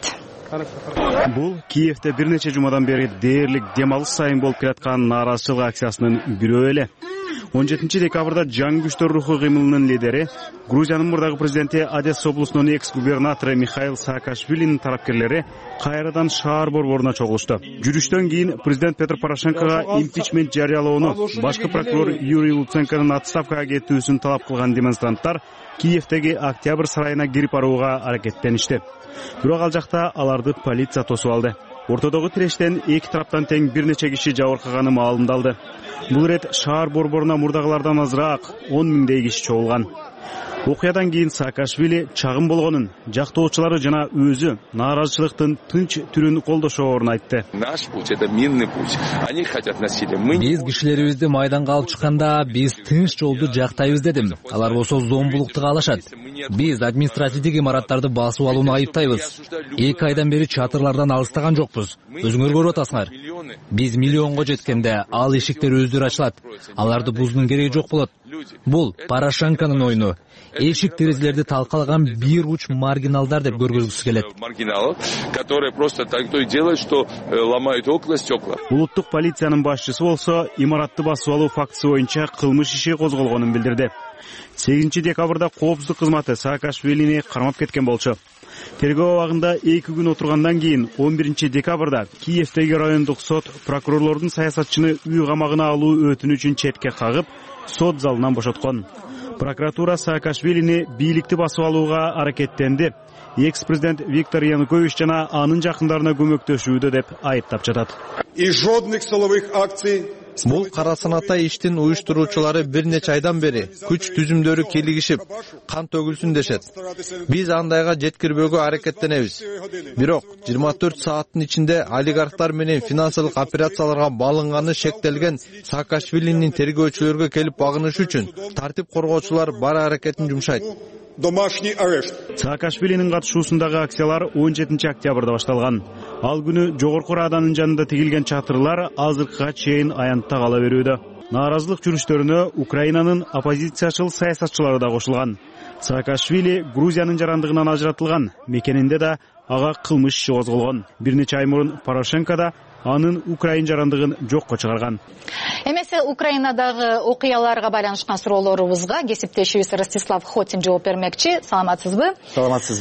Бул Киевде бир нече жумадан бери дээрлик демалыш сайын болуп келаткан нааразычылык акциясынын бирөө эле. он жетинчи декабрда жаңы күчтөр руху кыймылынын лидери, Грузиянын мурдагы президенти Одесса облусунун экс-губернатору Михаил Саакашвилинин тарапкерлери кайрадан шаар борборуна чогулушту. Жүрүштөн кийин президент Петр Порошенкого импичмент жарыялоону, башкы прокурор Юрий Луценконун отставкага кетүүсүн талап кылган демонстранттар Киевдеги Октябрь сарайына кирип барууга аракеттеништи. Бирок ал жакта аларды полиция тосуп алды. Ортодогу тирештен эки тараптан тең бир нече киши жабыркаганы маалымдалды. Бул ирет шаар борборуна мурдагылардан азыраак он миңдей киши чогулган. Окуядан кийин Саакашвили чагым болгонун, жактоочулары жана өзү нааразычылыктын тынч түрүн колдошоорун айтты. Наш путь — это мирный путь. Они хотят насилия. Мы биз кишилерибизди майданга алып чыкканда биз тынч жолду жактайбыз дедим. Алар болсо зомбулукту каалашат. Биз административдик имараттарды басып алууну айыптайбыз. эки айдан бери чатырлардан алыстаган жокпуз. Өзүңөр көрүп атасыңар. Биз миллионго жеткенде ал эшиктер өздөрү ачылат. Аларды бузуунун кереги жок болот. Бул Порошенконун ойуну. Эшик терезелерди талкалаган бир уч маргиналдар деп көргөзгүсү келет. Маргиналов, которые просто так то и делают, что ломают окна, стекла. Улуттук полициянын башчысы болсо, имаратты басып алуу фактысы боюнча кылмыш иши козголгонун билдирди. сегизинчи декабрда коопсуздук кызматы Саакашвилини кармап кеткен болчу. Тергөө абагында эки күн отургандан кийин он биринчи декабрда Киевдеги райондук сот прокурорлордун саясатчыны үй камагына алуу өтүнүчүн четке кагып, сот залынан бошоткон. Прокуратура Саакашвилини бийликти басып алууга аракеттенди. Экс-президент Виктор Янукович жана анын жакындарына көмөктөшүүдө деп айыптап жатат. И жодных силовых акций. Бул кара санатта иштин уюштуруучулары бир нече айдан бери күч түзүмдөрү кийлигишип, кан төгүлсүн дешет. Биз андайга жеткирбөөгө аракеттенебиз. Бирок жыйырма төрт сааттын ичинде олигархтар менен финансылык операцияларга балынганы шектелген Саакашвилинин тергөөчүлөргө келип багыныш үчүн тартип коргоочулар бар аракетин жумшайт. Домашний арест. Саакашвилинин катышуусундагы акциялар он жетинчи октябрда башталган. Ал күнү жогорку раданын жанында тигилген чатырлар азыркыга чейин аянтта кала берүүдө. Нааразылык жүрүштөрүнө Украинанын оппозициячыл саясатчылары да кошулган. Саакашвили Грузиянын жарандыгынан ажыратылган, мекенинде да ага кылмыш иши козголгон. Бир нече ай мурун Порошенко да анын Украин жарандыгын жокко чыгарган. Эмесе Украинадагы окуяларга байланышкан суроолорубузга кесиптешибиз Ростислав Хотин жооп бермекчи. Саламатсызбы? Саламатсызбы.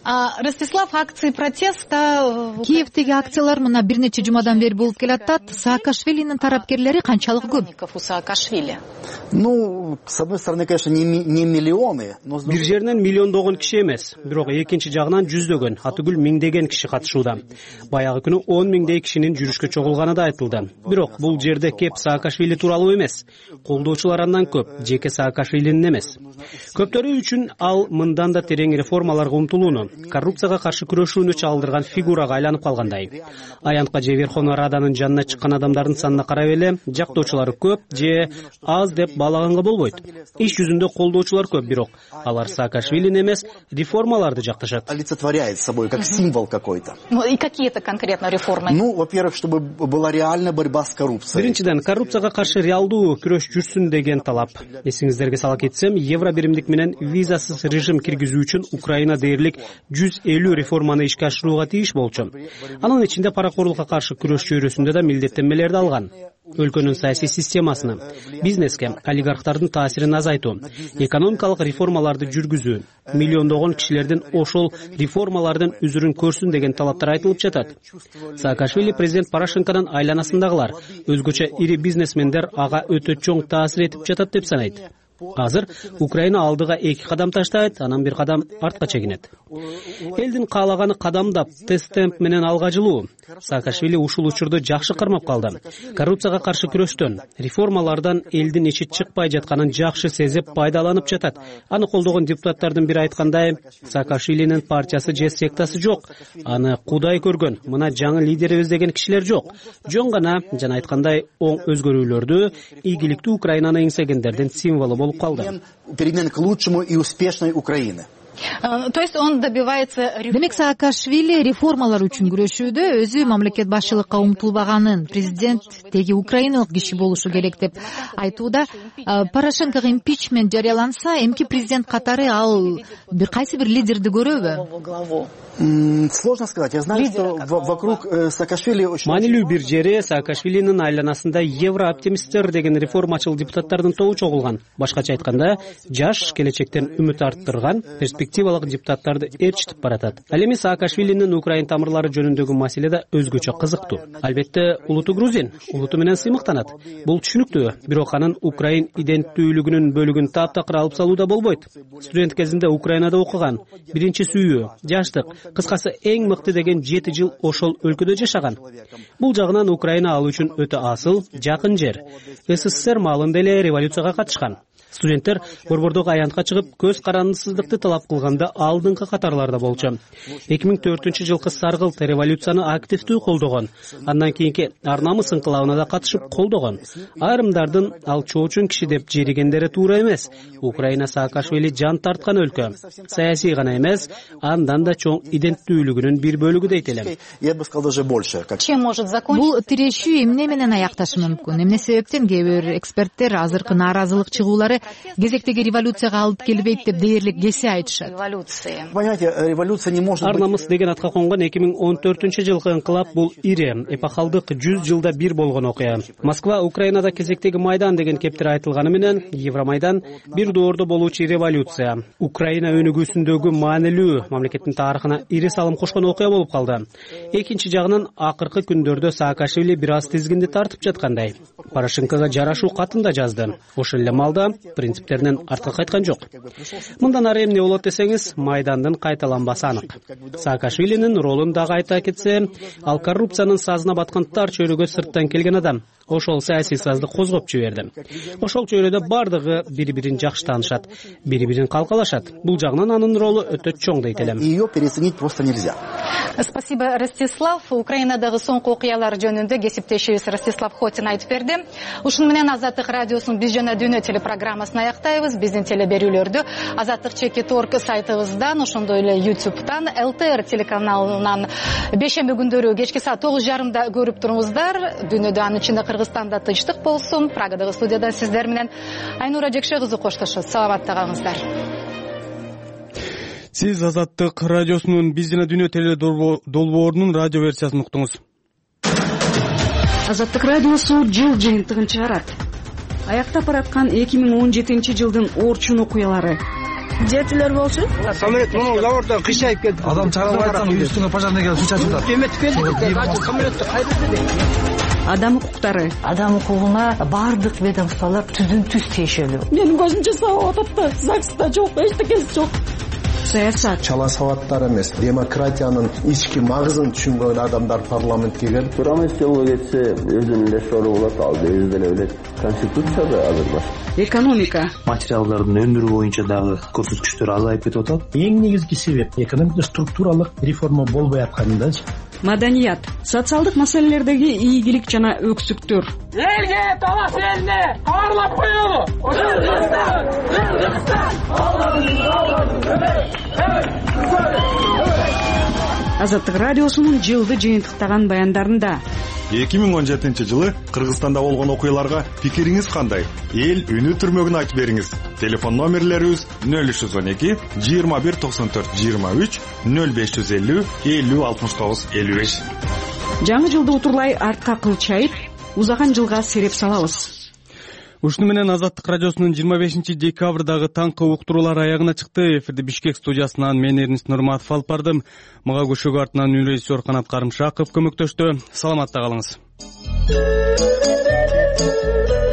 Ростислав, акции протеста Киевдеги акциялар мына бир нече жумадан бери болуп келатат. Саакашвилинин тарапкерлери канчалык көп? У Саакашвили. Ну, с одной стороны, конечно, не миллионы, но бир жеринен миллиондогон киши эмес, бирок экинчи жагынан жүздөгөн, атыгүл миңдеген киши катышууда. Баягы күнү он миңдей кишинин жүрүшкө чогулганы да айтылды. Бирок бул жерде кеп Саакашвили тууралуу эмес. Колдоочулар андан көп, жеке Саакашвилинин эмес. Көптөрү үчүн ал мындан да терең реформаларга умтулууну, коррупцияга каршы күрөшүүнү чалдырган фигурага айланып калгандай. Аянтка же Верховный Раданын жанына чыккан адамдардын санына карап эле жактоочулары көп же аз деп баалаганга болбойт. Иш жүзүндө колдоочулар көп, бирок алар Саакашвилини эмес, реформаларды жакташат. Олицетворяет собой как символ какой-то. И какие это конкретно реформы? Ну, во-первых, чтобы была реальная борьба с коррупцией. Биринчиден, коррупцияга каршы реалдуу күрөш жүрсүн деген талап. Эсиңиздерге сала кетсем, евро биримдик менен визасыз режим киргизүү үчүн Украина дээрлик жүз элүү реформаны ишке ашырууга тийиш болчу. Анын ичинде паракорлукка каршы күрөш чөйрөсүндө да милдеттенмелерди алган. Өлкөнүн саясий системасына, бизнеске, олигархтардын таасирин азайтуу, экономикалык реформаларды жүргүзүү, миллиондогон кишилердин ошол реформалардын үзүрүн көрсүн деген талаптар айтылып жатат. Саакашвили президент Порошенконун айланасындагылар, өзгөчө ири бизнесмендер ага өтө чоң таасир этип жатат деп санайт. Азыр Украина алдыга эки кадам таштайт, анан бир кадам артка чегинет. Элдин каалаганы кадамдап, тест-темп менен алга жылуу. Саакашвили ушул учурду жакшы кармап калды. Коррупцияга каршы күрөштөн, реформалардан элдин ичи чыкпай жатканын жакшы сезип пайдаланып жатат. Аны колдогон депутаттардын бири айткандай, Саакашвилинин партиясы же сектасы жок. Аны Кудай көргөн, мына жаңы лидерибиз деген кишилер жок. Жөн гана жана айткандай оң өзгөрүүлөрдү, ийгиликтүү Украинаны эңсегендердин символу болуп калды. Перемен к лучшему и успешной Украины. То есть он добивается... Демек Саакашвили реформалар үчүн күрөшүүдө өзү мамлекет башчылыкка умтулбаганын, президент теги украиналык киши болушу керек деп айтууда. Порошенкого импичмент жарыяланса, эмки президент катары ал бир кайсы бир лидерди көрөбү? Сложно сказать. Я знаю, что вокруг Саакашвили очень... Маанилүү бир жери Саакашвилинин айланасында евро оптимисттер деген реформачыл депутаттардын тобу чогулган. Башкача айтканда, жаш, келечектен үмүт арттырган, перспективалык депутаттарды ээрчитип баратат. Ал эми Саакашвилинин Украин тамырлары жөнүндөгү маселе да өзгөчө кызыктуу. Албетте, улуту грузин, улуту менен сыймыктанат. Бул түшүнүктүү, бирок анын Украин иденттүүлүгүнүн бөлүгүн таптакыр алып салуу да болбойт. Студент кезинде Украинада окуган, биринчи сүйүү, жаштык, кыскасы эң мыкты деген жети жыл ошол өлкөдө жашаган. Бул жагынан Украина ал үчүн өтө асыл, жакын жер. СССР маалында эле революцияга катышкан. Студенттер борбордогу аянтка чыгып, көз карандысыздыкты талап кылганда алдыңкы катарларда болчу. эки миң төртүнчү жылкы саргылт революцияны активдүү колдогон. Андан кийинки ар намыс инкылабына да катышып колдогон. Айрымдардын ал чоочун киши деп жеригендери туура эмес. Украина Саакашвили жан тарткан өлкө. Саясий гана эмес, андан да чоң иденттүүлүгүнүн бир бөлүгү дейт элем. Я бы сказал даже больше. Чем может закончиться? Бул тирешүү эмне менен аякташы мүмкүн? Эмне себептен кээ бир эксперттер азыркы нааразылык чыгуулары кезектеги революцияга алып келбейт деп дээрлик кесе айтышат. Понимаете, революция не может быть... Ар намыс деген атка конгон эки миң он төртүнчү жылкы инкылап бул ири, эпохалдык жүз жылда бир болгон окуя. Москва Украинада кезектеги Майдан деген кептир айтылганы менен Евромайдан бир доордо болуучу революция. Украина өнүгүүсүндөгү маанилүү мамлекеттин тарыхына ири салым кошкон окуя болуп калды. Экинчи жагынан акыркы күндөрдө Саакашвили бир аз тизгинди тартып жаткандай. Порошенкого жарашуу катын да жазды. Ошол эле маалда принциптеринен артка кайткан жок. Мындан ары эмне болот десеңиз, Майдандын кайталанбасы анык. Саакашвилинин ролун дагы айта кетсе, ал коррупциянын сазына баткан тар чөйрөгө сырттан келген адам. Ошол саясий сазды козгоп жиберди. Ошол чөйрөдө бардыгы бири-бирин жакшы таанышат, бири-бирин калкалашат. Бул жагынан анын ролу өтө чоң дейт элем. Её переоценить просто нельзя. Спасибо, Ростислав. Украинадагы соңку окуялар жөнүндө кесиптешибиз Ростислав Хотин айтып берди. Ушуну менен Азаттык радиосунун Биз жана дүйнө телепрограммасын аяктайбыз. Биздин телеберүүлөрдү Азаттык чекит точка орг сайтыбыздан, ошондой эле ютубтан, эл тэ эр телеканалынан бейшемби күндөрү кечки саат тогуз жарымда көрүп туруңуздар. Дүйнөдө анын ичинде Кыргызстанда тынчтык болсун. Прагадагы студиядан сиздер менен Айнура Жекше кызы коштошот. Саламатта калыңыздар. Сиз Азаттык радиосунун Биз жана дүйнө теле долбоорунун радио версиясын уктуңуз. Азаттык радиосу жыл жыйынтыгын чыгарат. Аяктап бараткан эки миң он жетинчи жылдын орчун окуялары, жетилер болчу. Самолет мына заводдон кыйшайып келди. Адам чыгарып айтсаң үй үстүнө пожарный келип суу чачылат. Эметип келдик. Самолетти кайда? Адам укуктары. Адам укугуна бардык ведомстволор түзүн түз тиешелүү. Менин көзүмчө сабап атат да, ЗАГСта жок, эчтекеси жок. Саясат. Чала сабаттар эмес, демократиянын ички магызын түшүнгөн адамдар парламентке келип, парламент жолго кетсе өзүнүн эле шору болот, ал өзү деле билет. Конституцияда азыр бар. Экономика. Материалдардын өндүрүү боюнча дагы көрсөткүчтөр азайып кетип атат. Эң негизги себеп экономика структуралык реформа болбой аткандыгы. Маданият. Социалдык маселелердеги ийгилик жана өксүктөр. Элге талаш элине каарлап коелу. Азаттык радиосунун жылды жыйынтыктаган баяндарында эки миң он жетинчи жылы Кыргызстанда болгон окуяларга пикириңиз кандай? Эл үнү түрмөгүн айтып бериңиз. Телефон номерлерибиз нөл үч жүз он эки жыйырма бир токсон төрт жыйырма үч, нөл беш жүз элүү элүү алтымыш тогуз элүү беш. Жаңы жылды утурлай артка кылчайып, узаган жылга сереп салабыз. Ушуну менен Азаттык радиосунун жыйырма бешинчи декабрдагы таңкы уктуруулар аягына чыкты. Эфирди Бишкек студиясынан мен Эрнис Нурматов алып бардым. Мага көшөгө артынан режиссер Канат Карымшаков көмөктөштү. Саламатта калыңыз.